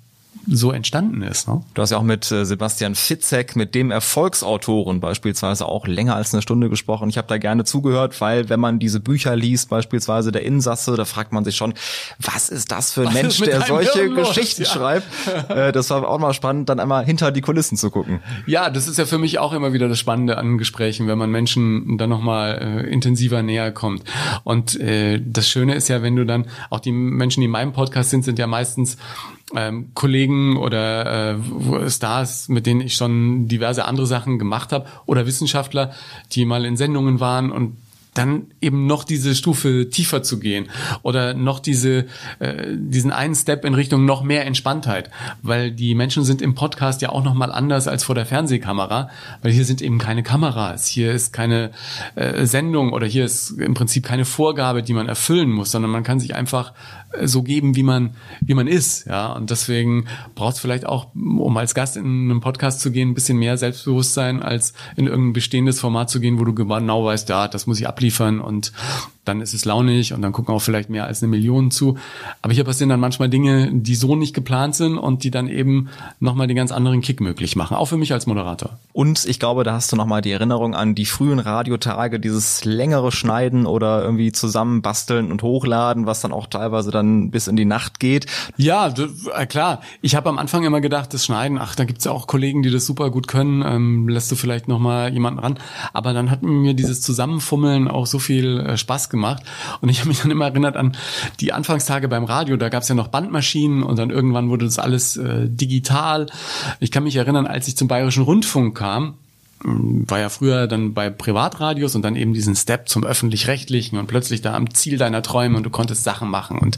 so entstanden ist. Ne? Du hast ja auch mit äh, Sebastian Fitzek, mit dem Erfolgsautoren beispielsweise auch länger als eine Stunde gesprochen. Ich habe da gerne zugehört, weil wenn man diese Bücher liest, beispielsweise der Insasse, da fragt man sich schon, was ist das für ein was Mensch, der solche Hirn Geschichten los? schreibt? Ja. Äh, das war auch mal spannend, dann einmal hinter die Kulissen zu gucken. Ja, das ist ja für mich auch immer wieder das Spannende an Gesprächen, wenn man Menschen dann nochmal äh, intensiver näher kommt. Und äh, das Schöne ist ja, wenn du dann, auch die Menschen, die in meinem Podcast sind, sind ja meistens ähm, Kollegen oder äh, Stars, mit denen ich schon diverse andere Sachen gemacht habe, oder Wissenschaftler, die mal in Sendungen waren, und dann eben noch diese Stufe tiefer zu gehen oder noch diese äh, diesen einen Step in Richtung noch mehr Entspanntheit, weil die Menschen sind im Podcast ja auch noch mal anders als vor der Fernsehkamera, weil hier sind eben keine Kameras, hier ist keine äh, Sendung oder hier ist im Prinzip keine Vorgabe, die man erfüllen muss, sondern man kann sich einfach äh, so geben, wie man wie man ist, ja, und deswegen braucht es vielleicht auch, um als Gast in einen Podcast zu gehen, ein bisschen mehr Selbstbewusstsein, als in irgendein bestehendes Format zu gehen, wo du genau weißt, ja, das muss ich abliefern und dann ist es launig und dann gucken auch vielleicht mehr als eine Million zu. Aber hier passieren dann manchmal Dinge, die so nicht geplant sind und die dann eben nochmal den ganz anderen Kick möglich machen, auch für mich als Moderator. Und ich glaube, da hast du nochmal die Erinnerung an die frühen Radiotage, dieses längere Schneiden oder irgendwie zusammenbasteln und hochladen, was dann auch teilweise dann bis in die Nacht geht. Ja, klar. Ich habe am Anfang immer gedacht, das Schneiden, ach, da gibt's ja auch Kollegen, die das super gut können, ähm, lässt du vielleicht nochmal jemanden ran. Aber dann hat mir dieses Zusammenfummeln auch so viel äh, Spaß gemacht. Und ich habe mich dann immer erinnert an die Anfangstage beim Radio. Da gab es ja noch Bandmaschinen und dann irgendwann wurde das alles äh, digital. Ich kann mich erinnern, als ich zum Bayerischen Rundfunk kam, war ja früher dann bei Privatradios und dann eben diesen Step zum Öffentlich-Rechtlichen und plötzlich da am Ziel deiner Träume und du konntest Sachen machen und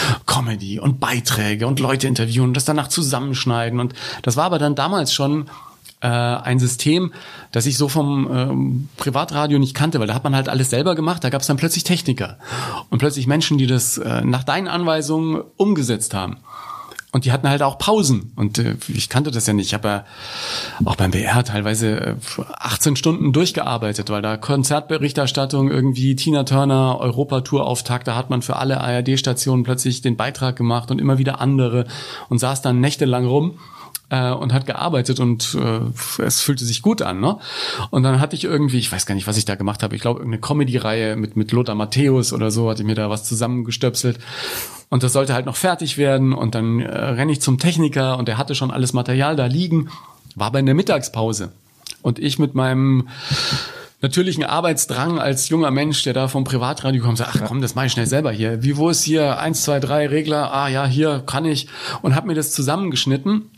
Comedy und Beiträge und Leute interviewen und das danach zusammenschneiden. Und das war aber dann damals schon äh, ein System, das ich so vom ähm, Privatradio nicht kannte, weil da hat man halt alles selber gemacht, da gab es dann plötzlich Techniker und plötzlich Menschen, die das äh, nach deinen Anweisungen umgesetzt haben. Und die hatten halt auch Pausen. Und äh, ich kannte das ja nicht. Ich habe ja auch beim B R teilweise äh, achtzehn Stunden durchgearbeitet, weil da Konzertberichterstattung, irgendwie Tina Turner, Europatour-Auftakt, da hat man für alle A R D-Stationen plötzlich den Beitrag gemacht und immer wieder andere und saß dann nächtelang rum äh, und hat gearbeitet und äh, es fühlte sich gut an, ne? Und dann hatte ich irgendwie, ich weiß gar nicht, was ich da gemacht habe, ich glaube irgendeine Comedy-Reihe mit mit Lothar Matthäus oder so, hatte ich mir da was zusammengestöpselt. Und das sollte halt noch fertig werden und dann äh, renne ich zum Techniker und der hatte schon alles Material da liegen, war aber in der Mittagspause. Und ich mit meinem natürlichen Arbeitsdrang als junger Mensch, der da vom Privatradio kommt, sagt, ach komm, das mache ich schnell selber hier. Wie, wo ist hier eins, zwei, drei Regler? Ah ja, hier kann ich. Und habe mir das zusammengeschnitten.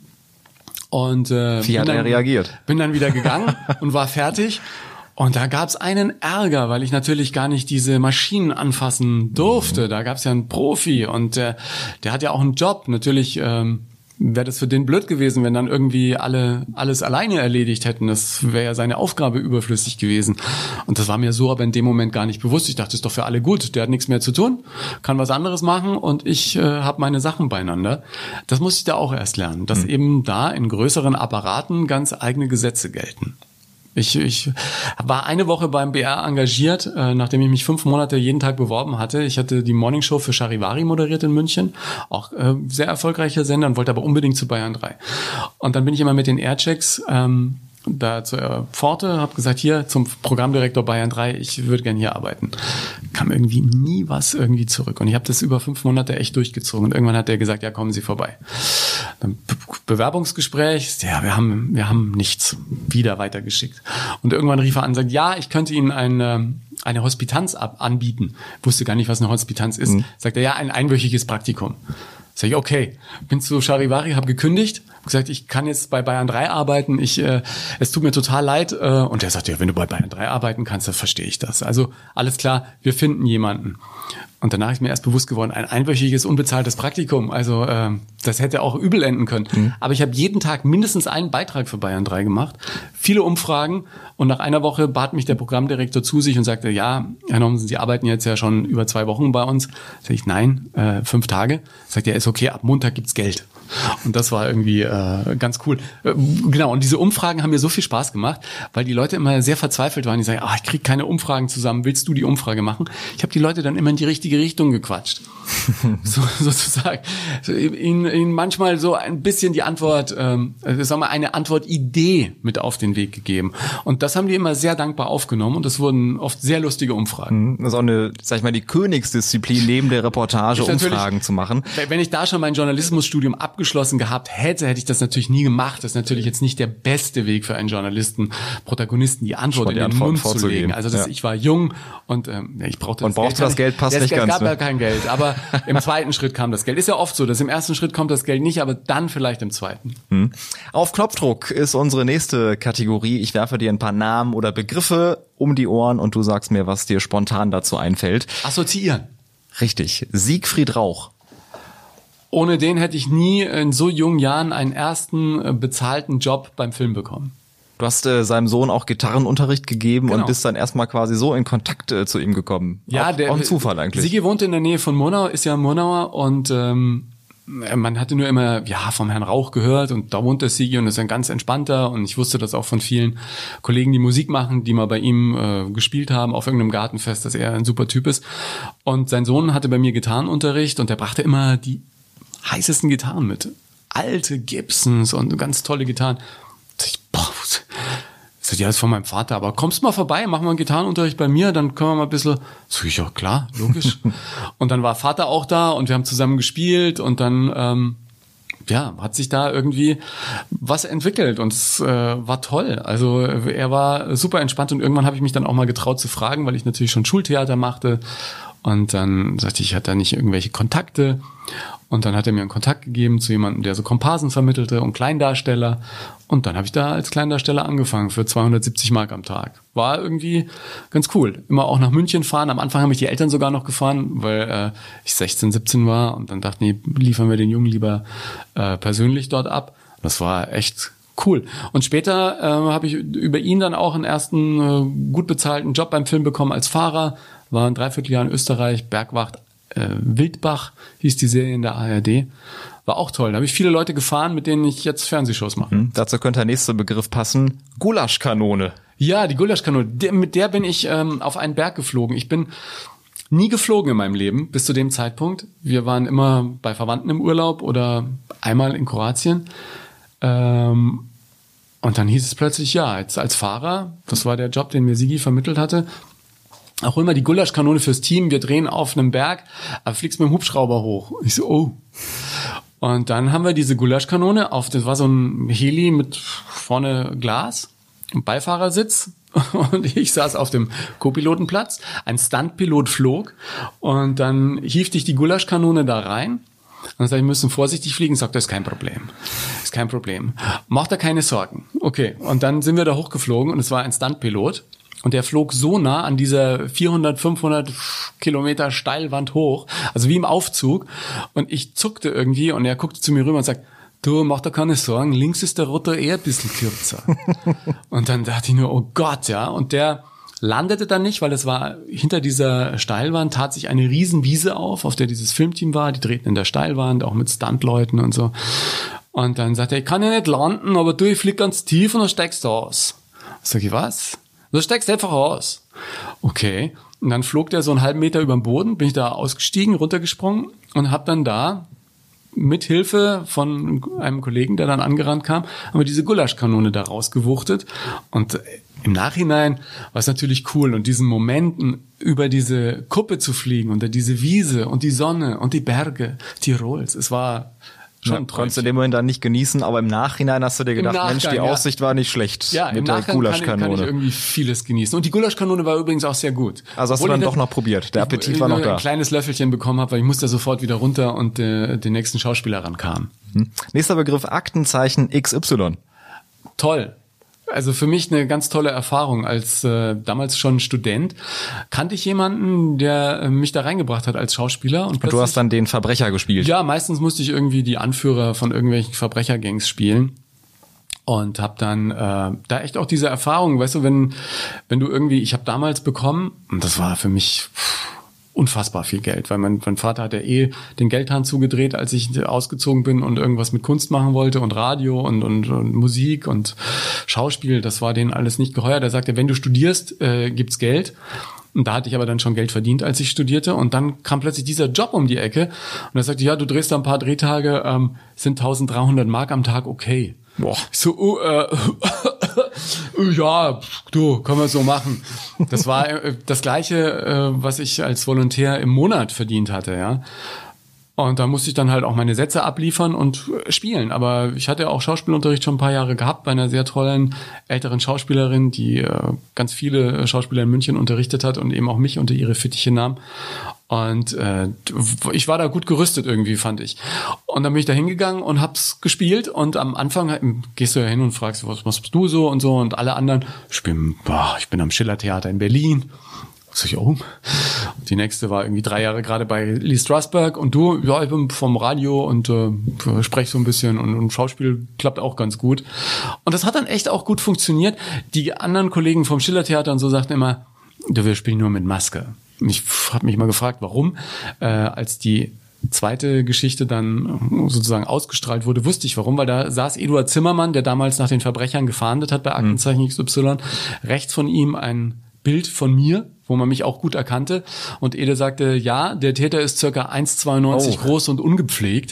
Und äh, wie hat er reagiert? Bin dann wieder gegangen und war fertig. Und da gab's einen Ärger, weil ich natürlich gar nicht diese Maschinen anfassen durfte. Da gab's ja einen Profi und der, der hat ja auch einen Job. Natürlich ähm, wäre das für den blöd gewesen, wenn dann irgendwie alle alles alleine erledigt hätten. Das wäre ja seine Aufgabe überflüssig gewesen. Und das war mir so aber in dem Moment gar nicht bewusst. Ich dachte, das ist doch für alle gut. Der hat nichts mehr zu tun, kann was anderes machen und ich äh, habe meine Sachen beieinander. Das musste ich da auch erst lernen, dass mhm. eben da in größeren Apparaten ganz eigene Gesetze gelten. Ich, ich war eine Woche beim B R engagiert, äh, nachdem ich mich fünf Monate jeden Tag beworben hatte. Ich hatte die Morningshow für Charivari moderiert in München, auch äh, sehr erfolgreicher Sender, und wollte aber unbedingt zu Bayern drei. Und dann bin ich immer mit den Airchecks ähm, da zur Pforte, habe gesagt, hier zum Programmdirektor Bayern drei, ich würde gern hier arbeiten. Kam irgendwie nie was irgendwie zurück. Und ich habe das über fünf Monate echt durchgezogen. Und irgendwann hat der gesagt, ja, kommen Sie vorbei. Dann Be- Bewerbungsgespräch, ja, wir haben wir haben nichts, wieder weitergeschickt. Und irgendwann rief er an und sagt, ja, ich könnte Ihnen eine, eine Hospitanz ab- anbieten. Wusste gar nicht, was eine Hospitanz ist. Mhm. Sagt er, ja, ein einwöchiges Praktikum. Sag ich, okay, bin zu Charivari, habe gekündigt, hab gesagt, ich kann jetzt bei Bayern drei arbeiten, ich, äh, es tut mir total leid. Äh, und der sagt, ja, wenn du bei Bayern drei arbeiten kannst, dann verstehe ich das. Also alles klar, wir finden jemanden. Und danach ist mir erst bewusst geworden, ein einwöchiges, unbezahltes Praktikum, also äh, das hätte auch übel enden können. Mhm. Aber ich habe jeden Tag mindestens einen Beitrag für Bayern drei gemacht, viele Umfragen, und nach einer Woche bat mich der Programmdirektor zu sich und sagte, ja, Herr Nomsen, Sie arbeiten jetzt ja schon über zwei Wochen bei uns. Sag ich, nein, äh, fünf Tage. Sagt er, ist okay, ab Montag gibt's Geld. Und das war irgendwie äh, ganz cool. Äh, genau, und diese Umfragen haben mir so viel Spaß gemacht, weil die Leute immer sehr verzweifelt waren. Die sagen, ah, ich krieg keine Umfragen zusammen, willst du die Umfrage machen? Ich habe die Leute dann immer in die richtige Richtung gequatscht. so, sozusagen. So, ihnen, ihnen manchmal so ein bisschen die Antwort, ähm, sagen wir, eine Antwortidee mit auf den Weg gegeben. Und das haben die immer sehr dankbar aufgenommen und das wurden oft sehr lustige Umfragen. Das ist auch eine, sag ich mal, die Königsdisziplin neben der Reportage, Umfragen zu machen. Wenn ich da schon mein Journalismusstudium abgeschlossen gehabt hätte, hätte ich das natürlich nie gemacht. Das ist natürlich jetzt nicht der beste Weg für einen Journalisten, Protagonisten die Antwort die in den Antwort Mund vorzugeben. zu legen. Also das, Ja. ich war jung und ähm, ich brauchte und das brauchte das Geld, passt das nicht Geld, ganz. Es gab Ne? ja kein Geld, aber im zweiten Schritt kam das Geld. Ist ja oft so, dass im ersten Schritt kommt das Geld nicht, aber dann vielleicht im zweiten. Hm. Auf Knopfdruck ist unsere nächste Kategorie. Ich werfe dir ein paar Namen oder Begriffe um die Ohren und du sagst mir, was dir spontan dazu einfällt. Assoziieren. Richtig. Siegfried Rauch. Ohne den hätte ich nie in so jungen Jahren einen ersten äh, bezahlten Job beim Film bekommen. Du hast äh, seinem Sohn auch Gitarrenunterricht gegeben Genau. und bist dann erstmal quasi so in Kontakt äh, zu ihm gekommen. Ja, auch, der auch ein Zufall eigentlich. Sigi wohnt in der Nähe von Monau, ist ja Monauer und ähm, man hatte nur immer ja vom Herrn Rauch gehört und da wohnt der Sigi und ist ein ganz entspannter und ich wusste das auch von vielen Kollegen, die Musik machen, die mal bei ihm äh, gespielt haben auf irgendeinem Gartenfest, dass er ein super Typ ist. Und sein Sohn hatte bei mir Gitarrenunterricht und der brachte immer die heißesten Gitarren mit. Alte Gibsons und ganz tolle Gitarren. Ich, boah, das ist ja alles von meinem Vater, aber kommst mal vorbei, mach mal einen Gitarrenunterricht bei mir, dann können wir mal ein bisschen, so ich auch klar, logisch. Und dann war Vater auch da und wir haben zusammen gespielt und dann, ähm, ja, hat sich da irgendwie was entwickelt und es äh, war toll. Also er war super entspannt und irgendwann habe ich mich dann auch mal getraut zu fragen, weil ich natürlich schon Schultheater machte und dann sagte ich, ich hatte da nicht irgendwelche Kontakte und dann hat er mir einen Kontakt gegeben zu jemandem, der so Komparsen vermittelte und Kleindarsteller und dann habe ich da als Kleindarsteller angefangen für zweihundertsiebzig Mark am Tag. War irgendwie ganz cool. Immer auch nach München fahren. Am Anfang haben mich die Eltern sogar noch gefahren, weil äh, ich sechzehn, siebzehn war und dann dachten die, liefern wir den Jungen lieber äh, persönlich dort ab. Das war echt cool. Und später äh, habe ich über ihn dann auch einen ersten äh, gut bezahlten Job beim Film bekommen als Fahrer. War ein Dreivierteljahr in Österreich, Bergwacht äh, Wildbach hieß die Serie in der A R D. War auch toll. Da habe ich viele Leute gefahren, mit denen ich jetzt Fernsehshows mache. Hm, dazu könnte der nächste Begriff passen. Gulaschkanone. Ja, die Gulaschkanone. Der, mit der bin ich ähm, auf einen Berg geflogen. Ich bin nie geflogen in meinem Leben bis zu dem Zeitpunkt. Wir waren immer bei Verwandten im Urlaub oder einmal in Kroatien. Ähm, und dann hieß es plötzlich, ja, jetzt als Fahrer, das war der Job, den mir Sigi vermittelt hatte, auch immer die Gulaschkanone fürs Team, wir drehen auf einem Berg, aber fliegst mit dem Hubschrauber hoch. Ich so, oh. Und dann haben wir diese Gulaschkanone auf, das war so ein Heli mit vorne Glas, ein Beifahrersitz und ich saß auf dem Co-Pilotenplatz, ein Stuntpilot flog und dann hiefte ich die Gulaschkanone da rein. Und dann sag ich, wir müssen vorsichtig fliegen. Sagt er, ist kein Problem. Ist kein Problem. Macht er keine Sorgen. Okay. Und dann sind wir da hochgeflogen und es war ein Stuntpilot. Und der flog so nah an dieser vierhundert, fünfhundert Kilometer Steilwand hoch, also wie im Aufzug. Und ich zuckte irgendwie und er guckte zu mir rüber und sagt, du, mach dir keine Sorgen, links ist der Rotor eher ein bisschen kürzer. Und dann dachte ich nur, oh Gott, ja. Und der landete dann nicht, weil es war hinter dieser Steilwand, tat sich eine Riesenwiese auf, auf der dieses Filmteam war. Die drehten in der Steilwand, auch mit Stuntleuten und so. Und dann sagte er, ich kann ja nicht landen, aber du, ich flieg ganz tief und dann steigst du aus. Sag ich, was? Du steigst einfach aus. Okay. Und dann flog der so einen halben Meter über den Boden, bin ich da ausgestiegen, runtergesprungen und habe dann da mit Hilfe von einem Kollegen, der dann angerannt kam, haben wir diese Gulaschkanone da rausgewuchtet. Und im Nachhinein war es natürlich cool. Und diesen Momenten über diese Kuppe zu fliegen, unter diese Wiese und die Sonne und die Berge Tirols, es war schon Ja, ein konntest du Träumchen. in dem Moment dann nicht genießen, aber im Nachhinein hast du dir gedacht, Nachgang, Mensch, die ja. Aussicht war nicht schlecht Ja, im mit der Nachgang kann ich, kann ich Gulaschkanone. irgendwie vieles genießen. Und die Gulaschkanone war übrigens auch sehr gut. Also hast du Obwohl dann ich doch das- noch probiert. Der Appetit ich war noch nur da. ein kleines Löffelchen bekommen habe, weil ich musste sofort wieder runter und äh, den nächsten Schauspieler rankam. Hm. Nächster Begriff, Aktenzeichen X Y. Toll. Also für mich eine ganz tolle Erfahrung. Als äh, damals schon Student kannte ich jemanden, der äh, mich da reingebracht hat als Schauspieler. Und, Und du plötzlich- hast dann den Verbrecher gespielt. Ja, meistens musste ich irgendwie die Anführer von irgendwelchen Verbrechergangs spielen. Und habe dann äh, da echt auch diese Erfahrung, weißt du, wenn wenn du irgendwie, ich habe damals bekommen, und das war für mich pff, unfassbar viel Geld, weil mein, mein Vater hat ja eh den Geldhahn zugedreht, als ich ausgezogen bin und irgendwas mit Kunst machen wollte und Radio und, und, und Musik und Schauspiel, das war denen alles nicht geheuer. Der sagte, wenn du studierst, äh, gibt's Geld. Und da hatte ich aber dann schon Geld verdient, als ich studierte. Und dann kam plötzlich dieser Job um die Ecke. Und er sagte, ja, du drehst da ein paar Drehtage, ähm, sind eintausenddreihundert Mark am Tag, okay. Boah. Ich so, oh, äh, ja, du, können wir so machen. Das war äh, das Gleiche, äh, was ich als Volontär im Monat verdient hatte, ja. Und da musste ich dann halt auch meine Sätze abliefern und spielen. Aber ich hatte auch Schauspielunterricht schon ein paar Jahre gehabt bei einer sehr tollen älteren Schauspielerin, die äh, ganz viele Schauspieler in München unterrichtet hat und eben auch mich unter ihre Fittiche nahm. Und äh, ich war da gut gerüstet irgendwie, fand ich. Und dann bin ich da hingegangen und hab's gespielt. Und am Anfang gehst du ja hin und fragst, was machst du so und so. Und alle anderen, ich bin, boah, ich bin am Schillertheater in Berlin. Sag ich, oh. Die nächste war irgendwie drei Jahre gerade bei Lee Strasberg und du, ja, ich bin vom Radio und äh, spreche so ein bisschen und, und Schauspiel klappt auch ganz gut. Und das hat dann echt auch gut funktioniert. Die anderen Kollegen vom Schillertheater und so sagten immer, du, wir spielen nur mit Maske. Und ich habe mich mal gefragt, warum, äh, als die zweite Geschichte dann sozusagen ausgestrahlt wurde, wusste ich warum, weil da saß Eduard Zimmermann, der damals nach den Verbrechern gefahndet hat bei Aktenzeichen X Y, rechts von ihm ein Bild von mir, wo man mich auch gut erkannte. Und Ede sagte, ja, der Täter ist circa eins Komma zweiundneunzig oh. groß und ungepflegt.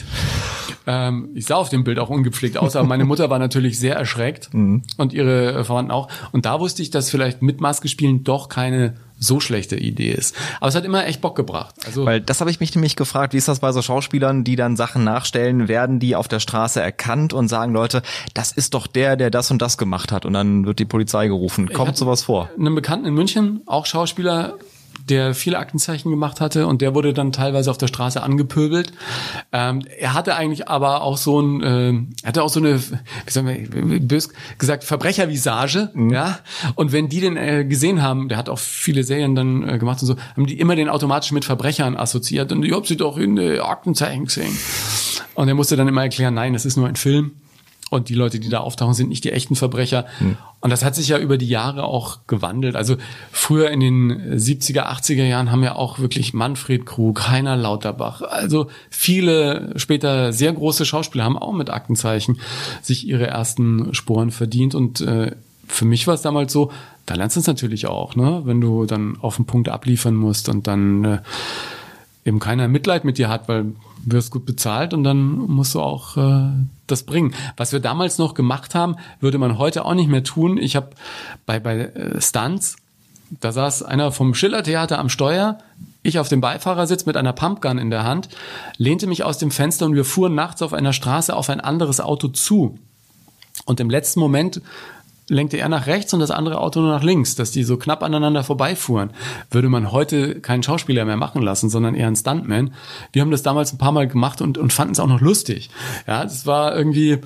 Ähm, ich sah auf dem Bild auch ungepflegt aus, aber meine Mutter war natürlich sehr erschreckt mhm. und ihre äh, Verwandten auch. Und da wusste ich, dass vielleicht mit Maske spielen doch keine so schlechte Idee ist. Aber es hat immer echt Bock gebracht. Also, weil das habe ich mich nämlich gefragt, wie ist das bei so Schauspielern, die dann Sachen nachstellen, werden die auf der Straße erkannt und sagen, Leute, das ist doch der, der das und das gemacht hat und dann wird die Polizei gerufen. Kommt sowas vor? Einen Bekannten in München, auch Schauspieler, der viele Aktenzeichen gemacht hatte und der wurde dann teilweise auf der Straße angepöbelt. Ähm, er hatte eigentlich aber auch so ein, äh, hatte auch so eine, wie soll man, bös gesagt, Verbrechervisage, mhm. ja. Und wenn die den äh, gesehen haben, der hat auch viele Serien dann äh, gemacht und so, haben die immer den automatisch mit Verbrechern assoziiert und ich hab sie doch in äh, Aktenzeichen gesehen. Und er musste dann immer erklären, nein, das ist nur ein Film. Und die Leute, die da auftauchen, sind nicht die echten Verbrecher. Hm. Und das hat sich ja über die Jahre auch gewandelt. Also früher in den siebziger, achtziger Jahren haben ja auch wirklich Manfred Krug, Heiner Lauterbach, also viele später sehr große Schauspieler haben auch mit Aktenzeichen sich ihre ersten Sporen verdient. Und äh, für mich war es damals so, da lernst du es natürlich auch, ne, wenn du dann auf den Punkt abliefern musst und dann äh, eben keiner Mitleid mit dir hat, weil du wirst gut bezahlt und dann musst du auch äh, das bringen. Was wir damals noch gemacht haben, würde man heute auch nicht mehr tun. Ich habe bei bei äh, Stunts, da saß einer vom Schillertheater am Steuer, ich auf dem Beifahrersitz mit einer Pumpgun in der Hand, lehnte mich aus dem Fenster und wir fuhren nachts auf einer Straße auf ein anderes Auto zu. Und im letzten Moment lenkte er nach rechts und das andere Auto nur nach links, dass die so knapp aneinander vorbeifuhren. Würde man heute keinen Schauspieler mehr machen lassen, sondern eher einen Stuntman. Wir haben das damals ein paar Mal gemacht und, und fanden es auch noch lustig. Ja, das war irgendwie,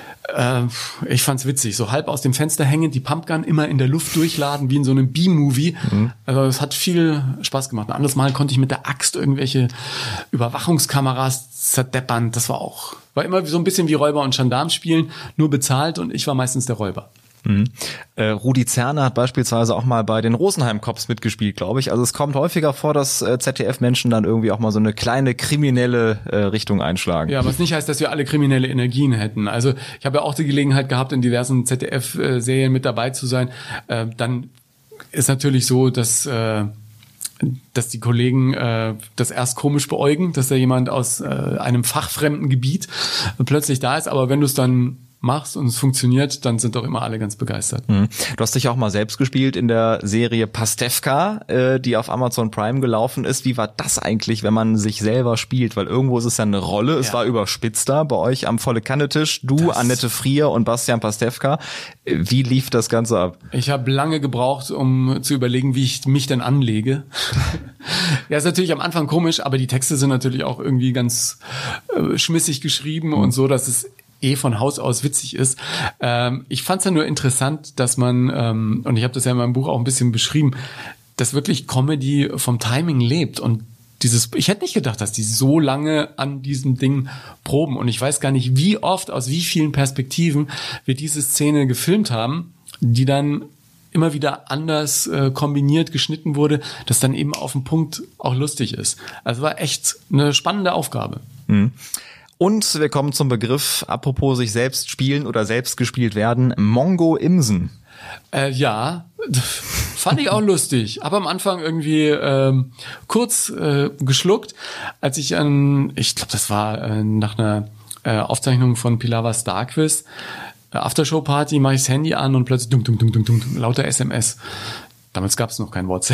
äh, ich fand's witzig, so halb aus dem Fenster hängend, die Pumpgun immer in der Luft durchladen, wie in so einem B-Movie. Mhm. Also es hat viel Spaß gemacht. Ein anderes Mal konnte ich mit der Axt irgendwelche Überwachungskameras zerdeppern. Das war auch, war immer so ein bisschen wie Räuber und Gendarm spielen, nur bezahlt und ich war meistens der Räuber. Mhm. Äh, Rudi Zerner hat beispielsweise auch mal bei den Rosenheim Cops mitgespielt, glaube ich. Also es kommt häufiger vor, dass äh, Z D F-Menschen dann irgendwie auch mal so eine kleine kriminelle äh, Richtung einschlagen. Ja, was nicht heißt, dass wir alle kriminelle Energien hätten. Also ich habe ja auch die Gelegenheit gehabt, in diversen Z D F-Serien mit dabei zu sein. Äh, dann ist natürlich so, dass äh, dass die Kollegen äh, das erst komisch beäugen, dass da jemand aus äh, einem fachfremden Gebiet plötzlich da ist. Aber wenn du es dann machst und es funktioniert, dann sind doch immer alle ganz begeistert. Mhm. Du hast dich auch mal selbst gespielt in der Serie Pastewka, äh, die auf Amazon Prime gelaufen ist. Wie war das eigentlich, wenn man sich selber spielt? Weil irgendwo ist es ja eine Rolle. Es ja. war überspitzt da bei euch am Volle-Kanne-Tisch. Du, das Annette Frier und Bastian Pastewka. Wie lief das Ganze ab? Ich habe lange gebraucht, um zu überlegen, wie ich mich denn anlege. Ja, ist natürlich am Anfang komisch, aber die Texte sind natürlich auch irgendwie ganz äh, schmissig geschrieben mhm. und so, dass es eh von Haus aus witzig ist. Ähm, ich fand es ja nur interessant, dass man, ähm, und ich habe das ja in meinem Buch auch ein bisschen beschrieben, dass wirklich Comedy vom Timing lebt und dieses, ich hätte nicht gedacht, dass die so lange an diesem Ding proben und ich weiß gar nicht, wie oft, aus wie vielen Perspektiven wir diese Szene gefilmt haben, die dann immer wieder anders äh, kombiniert, geschnitten wurde, dass dann eben auf den Punkt auch lustig ist. Also war echt eine spannende Aufgabe. Mhm. Und wir kommen zum Begriff, apropos sich selbst spielen oder selbst gespielt werden, Mongo Imsen. Äh, ja, fand ich auch lustig. Aber am Anfang irgendwie ähm, kurz äh, geschluckt, als ich an, ich glaube, das war äh, nach einer äh, Aufzeichnung von Pilawa Star Quiz, äh, Aftershow-Party, mache ich das Handy an und plötzlich dum, dum, dum, dum, dum, lauter S M S. Damals gab es noch kein WhatsApp.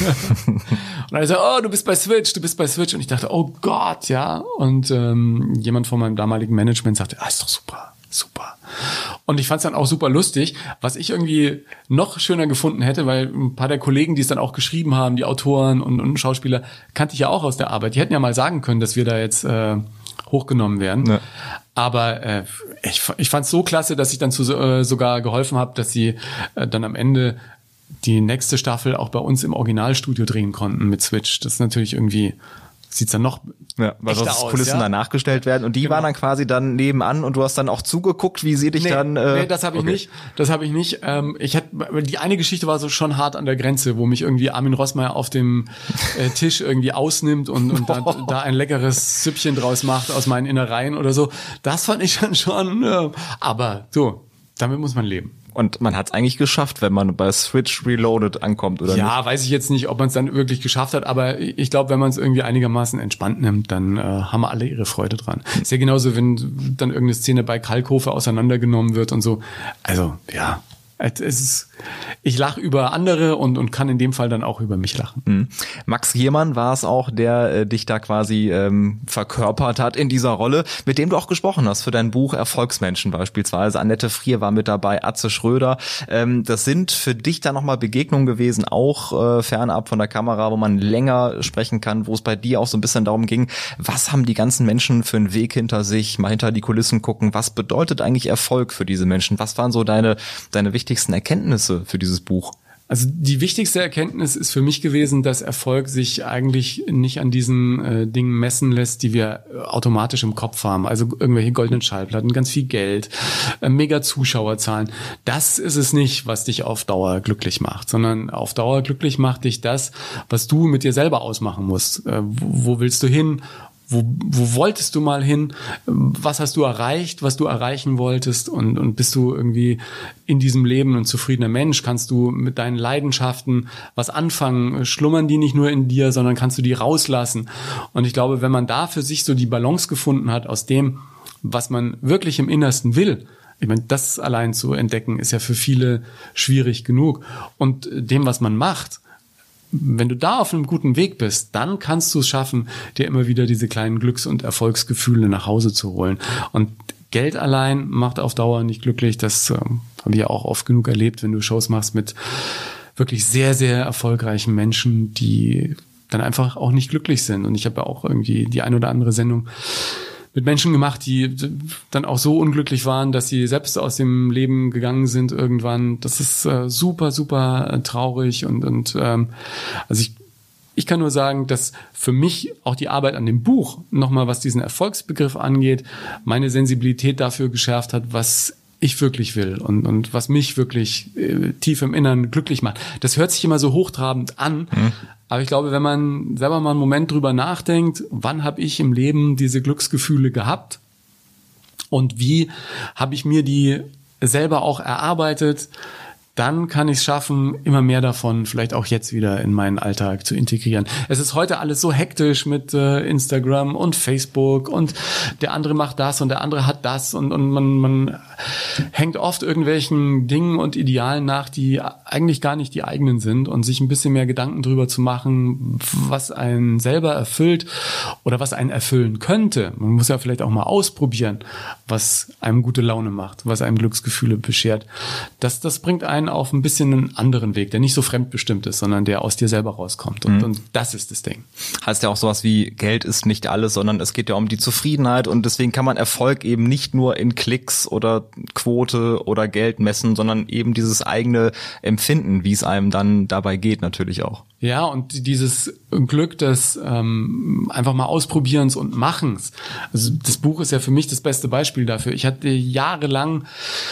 Und dann so, oh, du bist bei Switch, du bist bei Switch. Und ich dachte, oh Gott, ja. Und ähm, jemand von meinem damaligen Management sagte, ah, ist doch super, super. Und ich fand es dann auch super lustig, was ich irgendwie noch schöner gefunden hätte, weil ein paar der Kollegen, die es dann auch geschrieben haben, die Autoren und, und Schauspieler, kannte ich ja auch aus der Arbeit. Die hätten ja mal sagen können, dass wir da jetzt äh, hochgenommen werden. Ja. Aber äh, ich, ich fand es so klasse, dass ich dann zu, äh, sogar geholfen habe, dass sie äh, dann am Ende die nächste Staffel auch bei uns im Originalstudio drehen konnten mit Switch. Das ist natürlich irgendwie, sieht's dann noch ja, weil sonst Kulissen ja? dann nachgestellt werden und die genau. waren dann quasi dann nebenan und du hast dann auch zugeguckt, wie sie dich nee, dann äh, nee, das habe ich okay. nicht, das habe ich nicht. Ähm, ich hatte die eine Geschichte war so schon hart an der Grenze, wo mich irgendwie Armin Rossmeier auf dem äh, Tisch irgendwie ausnimmt und, und da, da ein leckeres Süppchen draus macht aus meinen Innereien oder so. Das fand ich dann schon, äh, aber so, damit muss man leben. Und man hat es eigentlich geschafft, wenn man bei Switch Reloaded ankommt, oder ja, nicht? Ja, weiß ich jetzt nicht, ob man es dann wirklich geschafft hat, aber ich glaube, wenn man es irgendwie einigermaßen entspannt nimmt, dann äh, haben alle ihre Freude dran. Ist ja genauso, wenn dann irgendeine Szene bei Kalkofe auseinandergenommen wird und so. Also, ja, es ist, ich lache über andere und, und kann in dem Fall dann auch über mich lachen. Mhm. Max Giermann war es auch, der äh, dich da quasi ähm, verkörpert hat in dieser Rolle, mit dem du auch gesprochen hast für dein Buch Erfolgsmenschen beispielsweise. Annette Frier war mit dabei, Atze Schröder. Ähm, das sind für dich dann nochmal Begegnungen gewesen, auch äh, fernab von der Kamera, wo man länger sprechen kann, wo es bei dir auch so ein bisschen darum ging, was haben die ganzen Menschen für einen Weg hinter sich, mal hinter die Kulissen gucken, was bedeutet eigentlich Erfolg für diese Menschen? Was waren so deine, deine wichtigsten Erkenntnisse für dieses Buch? Also die wichtigste Erkenntnis ist für mich gewesen, dass Erfolg sich eigentlich nicht an diesen äh, Dingen messen lässt, die wir äh, automatisch im Kopf haben. Also irgendwelche goldenen Schallplatten, ganz viel Geld, äh, mega Zuschauerzahlen. Das ist es nicht, was dich auf Dauer glücklich macht, sondern auf Dauer glücklich macht dich das, was du mit dir selber ausmachen musst. Äh, wo, wo willst du hin? Wo, wo wolltest du mal hin? Was hast du erreicht, was du erreichen wolltest? Und, und bist du irgendwie in diesem Leben ein zufriedener Mensch? Kannst du mit deinen Leidenschaften was anfangen? Schlummern die nicht nur in dir, sondern kannst du die rauslassen? Und ich glaube, wenn man da für sich so die Balance gefunden hat aus dem, was man wirklich im Innersten will, ich meine, das allein zu entdecken, ist ja für viele schwierig genug. Und dem, was man macht, wenn du da auf einem guten Weg bist, dann kannst du es schaffen, dir immer wieder diese kleinen Glücks- und Erfolgsgefühle nach Hause zu holen. Und Geld allein macht auf Dauer nicht glücklich. Das äh, haben wir auch oft genug erlebt, wenn du Shows machst mit wirklich sehr, sehr erfolgreichen Menschen, die dann einfach auch nicht glücklich sind. Und ich habe ja auch irgendwie die ein oder andere Sendung mit Menschen gemacht, die dann auch so unglücklich waren, dass sie selbst aus dem Leben gegangen sind irgendwann. Das ist äh, super, super äh, traurig und und ähm, also ich ich kann nur sagen, dass für mich auch die Arbeit an dem Buch nochmal, was diesen Erfolgsbegriff angeht, meine Sensibilität dafür geschärft hat, was ich wirklich will und und was mich wirklich äh, tief im Innern glücklich macht. Das hört sich immer so hochtrabend an, mhm. Aber ich glaube, wenn man selber mal einen Moment drüber nachdenkt, wann habe ich im Leben diese Glücksgefühle gehabt und wie habe ich mir die selber auch erarbeitet, dann kann ich es schaffen, immer mehr davon vielleicht auch jetzt wieder in meinen Alltag zu integrieren. Es ist heute alles so hektisch mit äh, Instagram und Facebook und der andere macht das und der andere hat das und, und man, man hängt oft irgendwelchen Dingen und Idealen nach, die eigentlich gar nicht die eigenen sind und sich ein bisschen mehr Gedanken drüber zu machen, was einen selber erfüllt oder was einen erfüllen könnte. Man muss ja vielleicht auch mal ausprobieren, was einem gute Laune macht, was einem Glücksgefühle beschert. Das, das bringt einen auf ein bisschen einen anderen Weg, der nicht so fremdbestimmt ist, sondern der aus dir selber rauskommt. Und, mhm. und das ist das Ding. Heißt ja auch sowas wie, Geld ist nicht alles, sondern es geht ja um die Zufriedenheit und deswegen kann man Erfolg eben nicht nur in Klicks oder Quote oder Geld messen, sondern eben dieses eigene Empfinden, wie es einem dann dabei geht, natürlich auch. Ja, und dieses Glück des ähm, einfach mal Ausprobierens und Machens. Also das Buch ist ja für mich das beste Beispiel dafür. Ich hatte jahrelang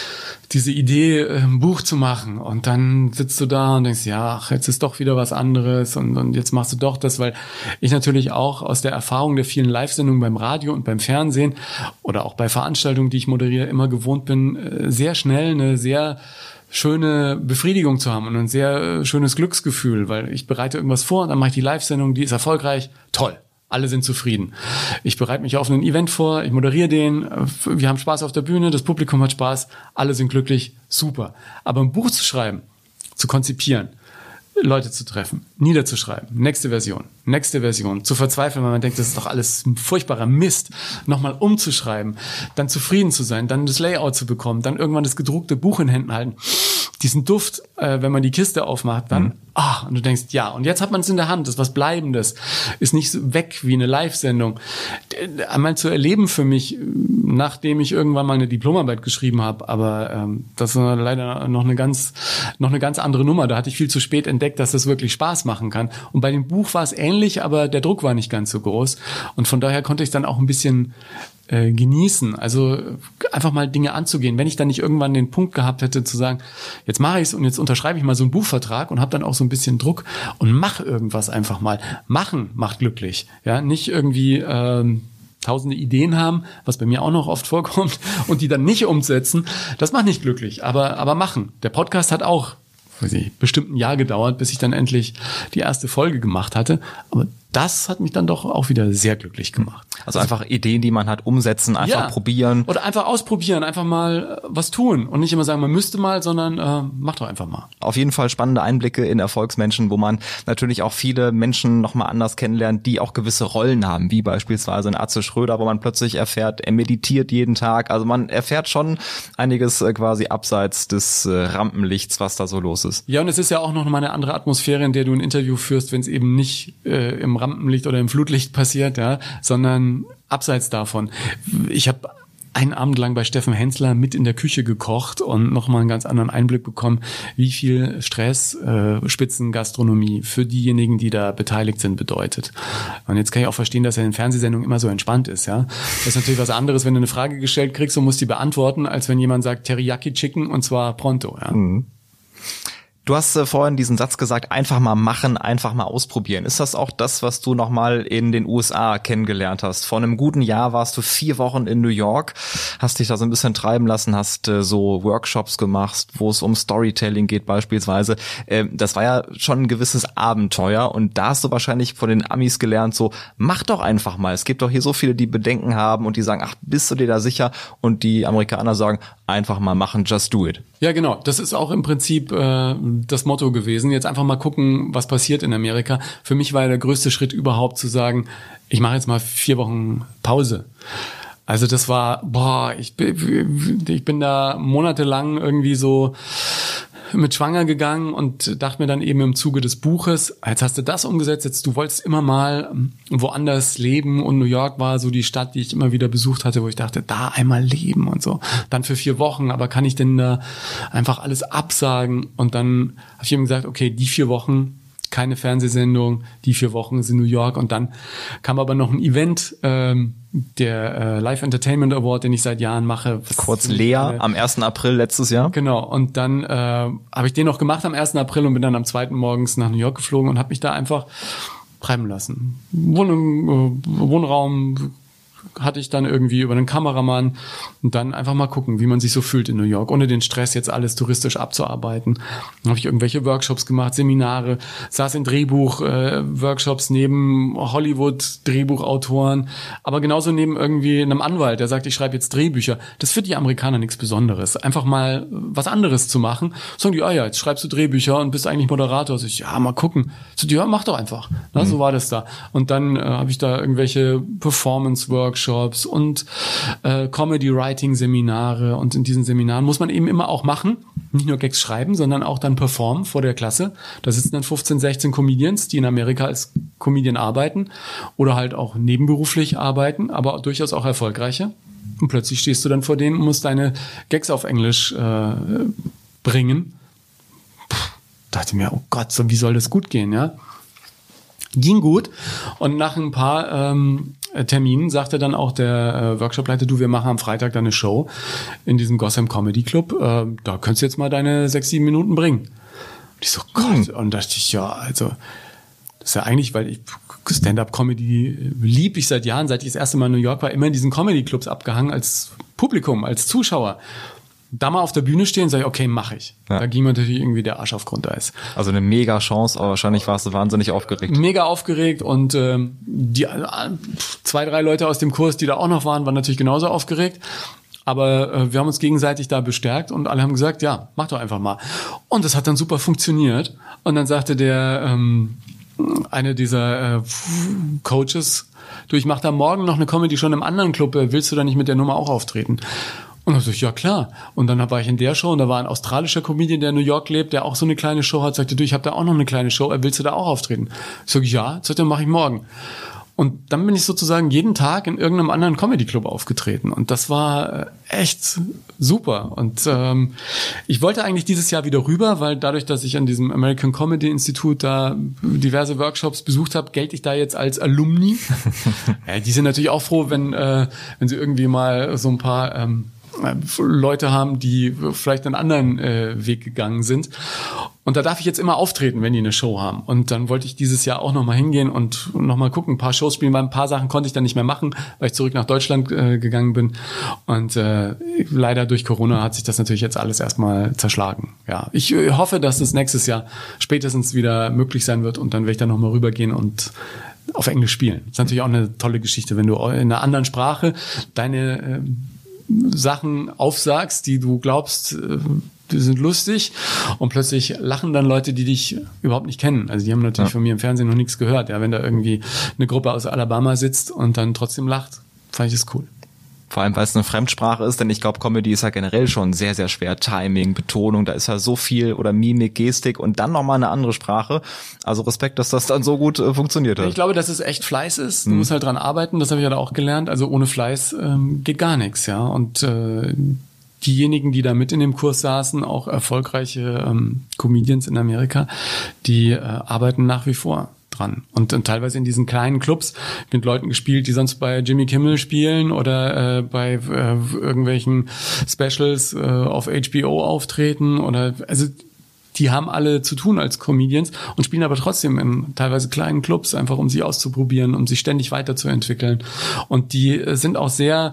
diese Idee, ein Buch zu machen. Und dann sitzt du da und denkst, ja, ach, jetzt ist doch wieder was anderes und, und jetzt machst du doch das, weil ich natürlich auch aus der Erfahrung der vielen Live-Sendungen beim Radio und beim Fernsehen oder auch bei Veranstaltungen, die ich moderiere, immer gewohnt bin, sehr schnell eine sehr schöne Befriedigung zu haben und ein sehr schönes Glücksgefühl, weil ich bereite irgendwas vor und dann mache ich die Live-Sendung, die ist erfolgreich, toll. Alle sind zufrieden. Ich bereite mich auf ein Event vor, ich moderiere den, wir haben Spaß auf der Bühne, das Publikum hat Spaß, alle sind glücklich, super. Aber ein Buch zu schreiben, zu konzipieren, Leute zu treffen, niederzuschreiben, nächste Version, nächste Version, zu verzweifeln, weil man denkt, das ist doch alles ein furchtbarer Mist, nochmal umzuschreiben, dann zufrieden zu sein, dann das Layout zu bekommen, dann irgendwann das gedruckte Buch in Händen halten, diesen Duft, äh, wenn man die Kiste aufmacht, dann, mhm. ah, und du denkst, ja, und jetzt hat man es in der Hand, das ist was Bleibendes, ist nicht so weg wie eine Live-Sendung. Einmal zu erleben für mich, nachdem ich irgendwann mal eine Diplomarbeit geschrieben habe, aber ähm, das ist leider noch eine ganz, noch eine ganz andere Nummer, da hatte ich viel zu spät entdeckt, dass das wirklich Spaß machen kann. Und bei dem Buch war es ähnlich, aber der Druck war nicht ganz so groß und von daher konnte ich dann auch ein bisschen äh, genießen, also einfach mal Dinge anzugehen. Wenn ich dann nicht irgendwann den Punkt gehabt hätte zu sagen, jetzt mache ich es und jetzt unterschreibe ich mal so einen Buchvertrag und habe dann auch so ein bisschen Druck und mach irgendwas einfach mal. Machen macht glücklich, ja, nicht irgendwie ähm, tausende Ideen haben, was bei mir auch noch oft vorkommt und die dann nicht umsetzen, das macht nicht glücklich, aber aber machen. Der Podcast hat auch, weiß ich, bestimmt ein Jahr gedauert, bis ich dann endlich die erste Folge gemacht hatte, aber das hat mich dann doch auch wieder sehr glücklich gemacht. Also einfach Ideen, die man hat, umsetzen, einfach ja. probieren. Oder einfach ausprobieren, einfach mal was tun und nicht immer sagen, man müsste mal, sondern äh, mach doch einfach mal. Auf jeden Fall spannende Einblicke in Erfolgsmenschen, wo man natürlich auch viele Menschen nochmal anders kennenlernt, die auch gewisse Rollen haben, wie beispielsweise ein Atze Schröder, wo man plötzlich erfährt, er meditiert jeden Tag. Also man erfährt schon einiges äh, quasi abseits des äh, Rampenlichts, was da so los ist. Ja, und es ist ja auch noch mal eine andere Atmosphäre, in der du ein Interview führst, wenn es eben nicht äh, im Rampenlicht oder im Flutlicht passiert, ja, sondern abseits davon. Ich habe einen Abend lang bei Steffen Hensler mit in der Küche gekocht und nochmal einen ganz anderen Einblick bekommen, wie viel Stress äh, Spitzengastronomie für diejenigen, die da beteiligt sind, bedeutet. Und jetzt kann ich auch verstehen, dass er in Fernsehsendungen immer so entspannt ist, ja. Das ist natürlich was anderes, wenn du eine Frage gestellt kriegst und musst die beantworten, als wenn jemand sagt Teriyaki Chicken und zwar pronto, ja. Mhm. Du hast äh, vorhin diesen Satz gesagt, einfach mal machen, einfach mal ausprobieren. Ist das auch das, was du nochmal in den U S A kennengelernt hast? Vor einem guten Jahr warst du vier Wochen in New York, hast dich da so ein bisschen treiben lassen, hast äh, so Workshops gemacht, wo es um Storytelling geht beispielsweise. Äh, das war ja schon ein gewisses Abenteuer und da hast du wahrscheinlich von den Amis gelernt, so mach doch einfach mal. Es gibt doch hier so viele, die Bedenken haben und die sagen, ach, bist du dir da sicher? Und die Amerikaner sagen, einfach mal machen, just do it. Ja, genau. Das ist auch im Prinzip äh, das Motto gewesen. Jetzt einfach mal gucken, was passiert in Amerika. Für mich war der größte Schritt überhaupt zu sagen, ich mache jetzt mal vier Wochen Pause. Also das war, boah, ich, ich bin da monatelang irgendwie so mit schwanger gegangen und dachte mir dann eben im Zuge des Buches, jetzt hast du das umgesetzt, jetzt du wolltest immer mal woanders leben und New York war so die Stadt, die ich immer wieder besucht hatte, wo ich dachte, da einmal leben und so. Dann für vier Wochen, aber kann ich denn da einfach alles absagen? Und dann habe ich ihm gesagt, okay, die vier Wochen, keine Fernsehsendung, die vier Wochen sind New York und dann kam aber noch ein Event, ähm, der äh, Live Entertainment Award, den ich seit Jahren mache. Kurz Lea am ersten April letztes Jahr. Genau, und dann äh, habe ich den noch gemacht am ersten April und bin dann am zweiten morgens nach New York geflogen und habe mich da einfach treiben lassen. Wohn, äh, Wohnraum hatte ich dann irgendwie über einen Kameramann und dann einfach mal gucken, wie man sich so fühlt in New York, ohne den Stress jetzt alles touristisch abzuarbeiten. Dann habe ich irgendwelche Workshops gemacht, Seminare, saß in Drehbuch-Workshops äh, neben Hollywood-Drehbuchautoren, aber genauso neben irgendwie einem Anwalt, der sagt, ich schreibe jetzt Drehbücher. Das ist für die Amerikaner nichts Besonderes. Einfach mal was anderes zu machen. Sagen die, ah ja, jetzt schreibst du Drehbücher und bist eigentlich Moderator. So ich, ja, mal gucken. So die, ja, mach doch einfach. Na, mhm. So war das da. Und dann äh, habe ich da irgendwelche Performance-Workshops Workshops und äh, Comedy-Writing-Seminare und in diesen Seminaren muss man eben immer auch machen, nicht nur Gags schreiben, sondern auch dann performen vor der Klasse. Da sitzen dann fünfzehn, sechzehn Comedians, die in Amerika als Comedian arbeiten oder halt auch nebenberuflich arbeiten, aber durchaus auch erfolgreiche. Und plötzlich stehst du dann vor denen und musst deine Gags auf Englisch äh, bringen. Puh, dachte mir, oh Gott, so wie soll das gut gehen, ja? Ging gut und nach ein paar ähm, Termin sagte dann auch der äh, Workshopleiter, du, wir machen am Freitag dann eine Show in diesem Gotham Comedy Club. Äh, da könntest du jetzt mal deine sechs, sieben Minuten bringen. Und ich so, Gott. Mhm. Und da dachte ich, ja, also das ist ja eigentlich, weil ich Stand-up-Comedy lieb ich seit Jahren, seit ich das erste Mal in New York war, immer in diesen Comedy-Clubs abgehangen als Publikum, als Zuschauer. Da mal auf der Bühne stehen, sage ich, okay, mache ich. Ja. Da ging mir natürlich irgendwie der Arsch auf Grundeis. Also eine mega Chance, aber wahrscheinlich warst du wahnsinnig aufgeregt. Mega aufgeregt und ähm, die äh, zwei, drei Leute aus dem Kurs, die da auch noch waren, waren natürlich genauso aufgeregt. Aber äh, wir haben uns gegenseitig da bestärkt und alle haben gesagt, ja, mach doch einfach mal. Und das hat dann super funktioniert. Und dann sagte der ähm, eine dieser äh, Coaches, du, ich mache da morgen noch eine Comedy schon im anderen Club, willst du da nicht mit der Nummer auch auftreten? Und dann so, ja klar. Und dann war ich in der Show und da war ein australischer Comedian, der in New York lebt, der auch so eine kleine Show hat, sagte, du, ich habe da auch noch eine kleine Show, willst du da auch auftreten? Ich sage, ja, das mache ich morgen. Und dann bin ich sozusagen jeden Tag in irgendeinem anderen Comedy-Club aufgetreten. Und das war echt super. Und ähm, ich wollte eigentlich dieses Jahr wieder rüber, weil dadurch, dass ich an diesem American Comedy Institute da diverse Workshops besucht habe, gelte ich da jetzt als Alumni. Ja, die sind natürlich auch froh, wenn, äh, wenn sie irgendwie mal so ein paar ähm, Leute haben, die vielleicht einen anderen äh, Weg gegangen sind. Und da darf ich jetzt immer auftreten, wenn die eine Show haben. Und dann wollte ich dieses Jahr auch nochmal hingehen und nochmal gucken, ein paar Shows spielen, weil ein paar Sachen konnte ich dann nicht mehr machen, weil ich zurück nach Deutschland äh, gegangen bin. Und äh, leider durch Corona hat sich das natürlich jetzt alles erstmal zerschlagen. Ja, ich äh, hoffe, dass es nächstes Jahr spätestens wieder möglich sein wird und dann werde ich da nochmal rübergehen und auf Englisch spielen. Das ist natürlich auch eine tolle Geschichte, wenn du in einer anderen Sprache deine äh, Sachen aufsagst, die du glaubst, die sind lustig und plötzlich lachen dann Leute, die dich überhaupt nicht kennen. Also die haben natürlich ja. von mir im Fernsehen noch nichts gehört. Ja, wenn da irgendwie eine Gruppe aus Alabama sitzt und dann trotzdem lacht, fand ich das cool. Vor allem, weil es eine Fremdsprache ist, denn ich glaube, Comedy ist ja generell schon sehr, sehr schwer. Timing, Betonung, da ist ja so viel oder Mimik, Gestik und dann nochmal eine andere Sprache. Also Respekt, dass das dann so gut äh, funktioniert hat. Ich glaube, dass es echt Fleiß ist. Du hm. musst halt dran arbeiten, das habe ich ja da auch gelernt. Also ohne Fleiß ähm, geht gar nichts, ja. Und äh, diejenigen, die da mit in dem Kurs saßen, auch erfolgreiche ähm, Comedians in Amerika, die äh, arbeiten nach wie vor dran. Und, und teilweise in diesen kleinen Clubs mit Leuten gespielt, die sonst bei Jimmy Kimmel spielen oder äh, bei äh, irgendwelchen Specials äh, auf H B O auftreten oder also die haben alle zu tun als Comedians und spielen aber trotzdem in teilweise kleinen Clubs, einfach um sich auszuprobieren, um sich ständig weiterzuentwickeln. Und die äh, sind auch sehr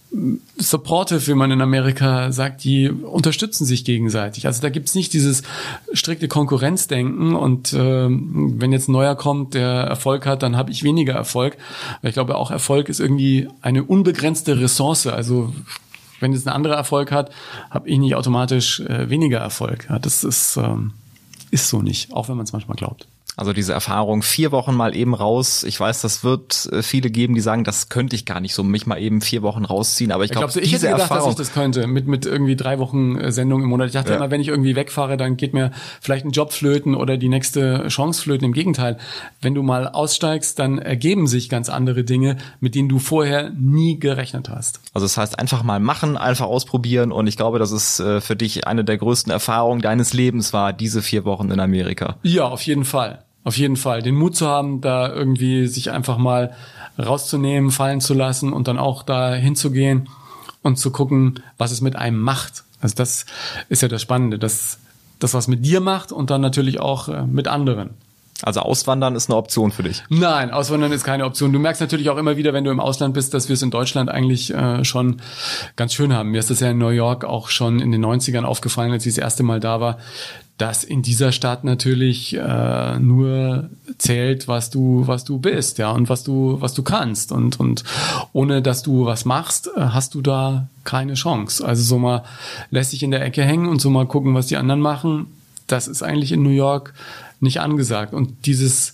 supportive, wie man in Amerika sagt, die unterstützen sich gegenseitig. Also da gibt's nicht dieses strikte Konkurrenzdenken und äh, wenn jetzt ein Neuer kommt, der Erfolg hat, dann habe ich weniger Erfolg. Weil ich glaube, auch Erfolg ist irgendwie eine unbegrenzte Ressource. Also wenn jetzt ein anderer Erfolg hat, habe ich nicht automatisch äh, weniger Erfolg. Ja, das ist, äh, ist so nicht, auch wenn man es manchmal glaubt. Also diese Erfahrung, vier Wochen mal eben raus. Ich weiß, das wird viele geben, die sagen, das könnte ich gar nicht so, mich mal eben vier Wochen rausziehen. Aber ich glaube, ich diese hätte gedacht, Erfahrung, dass ich das könnte, mit mit irgendwie drei Wochen Sendung im Monat. Ich dachte ja. immer, wenn ich irgendwie wegfahre, dann geht mir vielleicht ein Job flöten oder die nächste Chance flöten. Im Gegenteil, wenn du mal aussteigst, dann ergeben sich ganz andere Dinge, mit denen du vorher nie gerechnet hast. Also das heißt, einfach mal machen, einfach ausprobieren. Und ich glaube, das ist äh, für dich eine der größten Erfahrungen deines Lebens war, diese vier Wochen in Amerika. Ja, auf jeden Fall. Auf jeden Fall. Den Mut zu haben, da irgendwie sich einfach mal rauszunehmen, fallen zu lassen und dann auch da hinzugehen und zu gucken, was es mit einem macht. Also das ist ja das Spannende, dass das was mit dir macht und dann natürlich auch äh, mit anderen. Also Auswandern ist eine Option für dich? Nein, Auswandern ist keine Option. Du merkst natürlich auch immer wieder, wenn du im Ausland bist, dass wir es in Deutschland eigentlich äh, schon ganz schön haben. Mir ist das ja in New York auch schon in den neunzigern aufgefallen, als ich das erste Mal da war, dass in dieser Stadt natürlich äh, nur zählt, was du was du bist, ja, und was du was du kannst und und ohne dass du was machst, hast du da keine Chance. Also so mal lässt dich in der Ecke hängen und so mal gucken, was die anderen machen. Das ist eigentlich in New York nicht angesagt. Und dieses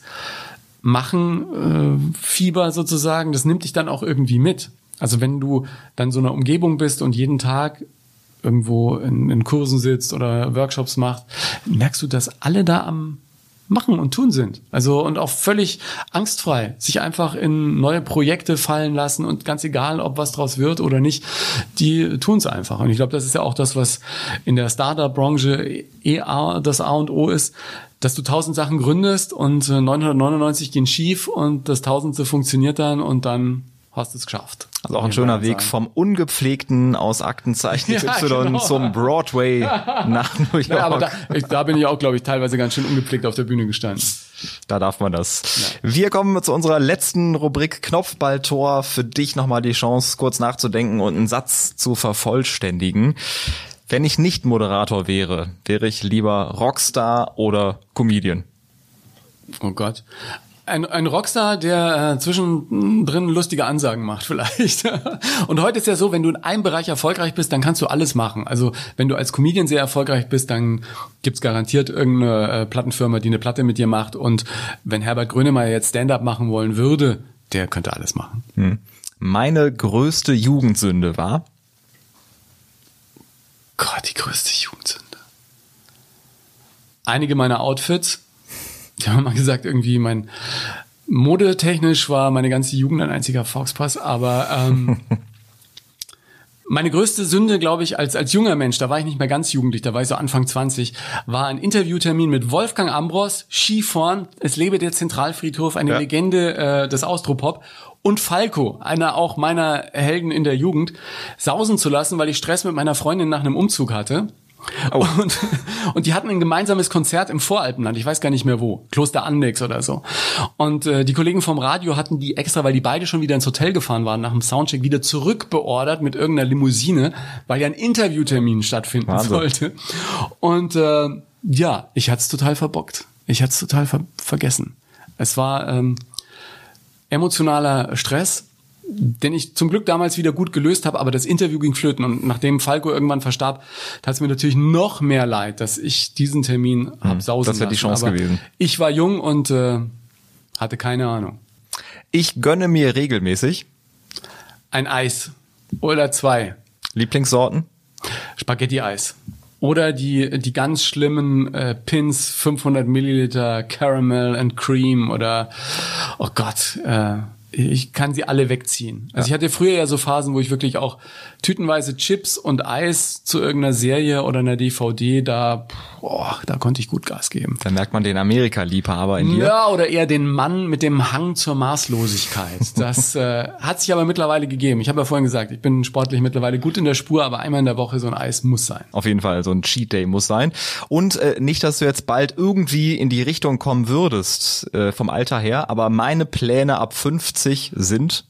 Machen, äh, Fieber sozusagen, das nimmt dich dann auch irgendwie mit. Also wenn du dann so einer Umgebung bist und jeden Tag irgendwo in, in Kursen sitzt oder Workshops macht, merkst du, dass alle da am Machen und Tun sind. Also und auch völlig angstfrei, sich einfach in neue Projekte fallen lassen und ganz egal, ob was draus wird oder nicht, die tun es einfach. Und ich glaube, das ist ja auch das, was in der Startup-Branche eh das A und O ist, dass du tausend Sachen gründest und neunhundertneunundneunzig gehen schief und das tausendste funktioniert dann und dann hast du es geschafft. Also auch ein schöner Weg vom Ungepflegten aus Aktenzeichen ja, Y genau. zum Broadway nach New York. Ja, aber da, ich, da bin ich auch, glaube ich, teilweise ganz schön ungepflegt auf der Bühne gestanden. Da darf man das. Ja. Wir kommen zu unserer letzten Rubrik Knopfballtor. Für dich nochmal die Chance, kurz nachzudenken und einen Satz zu vervollständigen. Wenn ich nicht Moderator wäre, wäre ich lieber Rockstar oder Comedian? Oh Gott. Ein, ein Rockstar, der äh, zwischendrin lustige Ansagen macht vielleicht. Und heute ist ja so, wenn du in einem Bereich erfolgreich bist, dann kannst du alles machen. Also wenn du als Comedian sehr erfolgreich bist, dann gibt's garantiert irgendeine äh, Plattenfirma, die eine Platte mit dir macht. Und wenn Herbert Grönemeyer jetzt Stand-up machen wollen würde, der könnte alles machen. Hm. Meine größte Jugendsünde war? Gott, die größte Jugendsünde. Einige meiner Outfits. Ich habe mal gesagt, irgendwie mein modetechnisch war meine ganze Jugend ein einziger Fauxpass, aber ähm, meine größte Sünde, glaube ich, als als junger Mensch, da war ich nicht mehr ganz jugendlich, da war ich so Anfang zwanzig, war ein Interviewtermin mit Wolfgang Ambros, Skifahren, es lebe der Zentralfriedhof, eine ja. Legende äh, des Austropop, und Falco, einer auch meiner Helden in der Jugend, sausen zu lassen, weil ich Stress mit meiner Freundin nach einem Umzug hatte. Oh. Und, und die hatten ein gemeinsames Konzert im Voralpenland, ich weiß gar nicht mehr wo, Kloster Andex oder so. Und äh, die Kollegen vom Radio hatten die extra, weil die beide schon wieder ins Hotel gefahren waren, nach dem Soundcheck wieder zurückbeordert mit irgendeiner Limousine, weil ja ein Interviewtermin stattfinden Wahnsinn. sollte. Und äh, ja, ich hatte es total verbockt. Ich hatte es total ver- vergessen. Es war ähm, emotionaler Stress, den ich zum Glück damals wieder gut gelöst habe, aber das Interview ging flöten und nachdem Falco irgendwann verstarb, tat es mir natürlich noch mehr leid, dass ich diesen Termin hm, hab sausen lassen. Das wäre die Chance aber gewesen. Ich war jung und äh, hatte keine Ahnung. Ich gönne mir regelmäßig ein Eis oder zwei. Lieblingssorten? Spaghetti-Eis. Oder die die ganz schlimmen äh, Pins, fünfhundert Milliliter Caramel and Cream oder, oh Gott, äh, ich kann sie alle wegziehen. Also ja. ich hatte früher ja so Phasen, wo ich wirklich auch tütenweise Chips und Eis zu irgendeiner Serie oder einer D V D, da, boah, da konnte ich gut Gas geben. Da merkt man den Amerika-Liebhaber in dir. Ja, oder eher den Mann mit dem Hang zur Maßlosigkeit. Das äh, hat sich aber mittlerweile gegeben. Ich habe ja vorhin gesagt, ich bin sportlich mittlerweile gut in der Spur, aber einmal in der Woche so ein Eis muss sein. Auf jeden Fall, so ein Cheat Day muss sein. Und äh, nicht, dass du jetzt bald irgendwie in die Richtung kommen würdest, äh, vom Alter her, aber meine Pläne ab fünfzig sind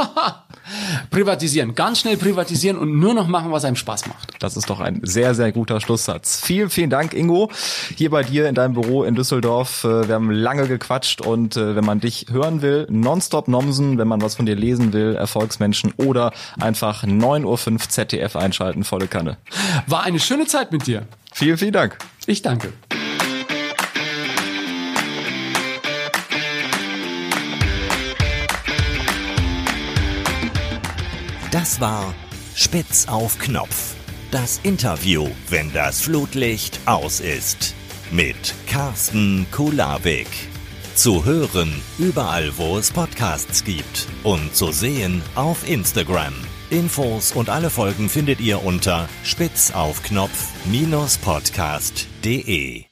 privatisieren, ganz schnell privatisieren und nur noch machen, was einem Spaß macht. Das ist doch ein sehr, sehr guter Schlusssatz. Vielen, vielen Dank, Ingo, hier bei dir in deinem Büro in Düsseldorf. Wir haben lange gequatscht und wenn man dich hören will, Nonstop Nomsen, wenn man was von dir lesen will, Erfolgsmenschen oder einfach neun Uhr fünf Z D F einschalten, volle Kanne. War eine schöne Zeit mit dir. Vielen, vielen Dank. Ich danke. Das war Spitz auf Knopf. Das Interview, wenn das Flutlicht aus ist. Mit Carsten Kulawik. Zu hören überall, wo es Podcasts gibt. Und zu sehen auf Instagram. Infos und alle Folgen findet ihr unter spitzaufknopf Bindestrich podcast punkt de.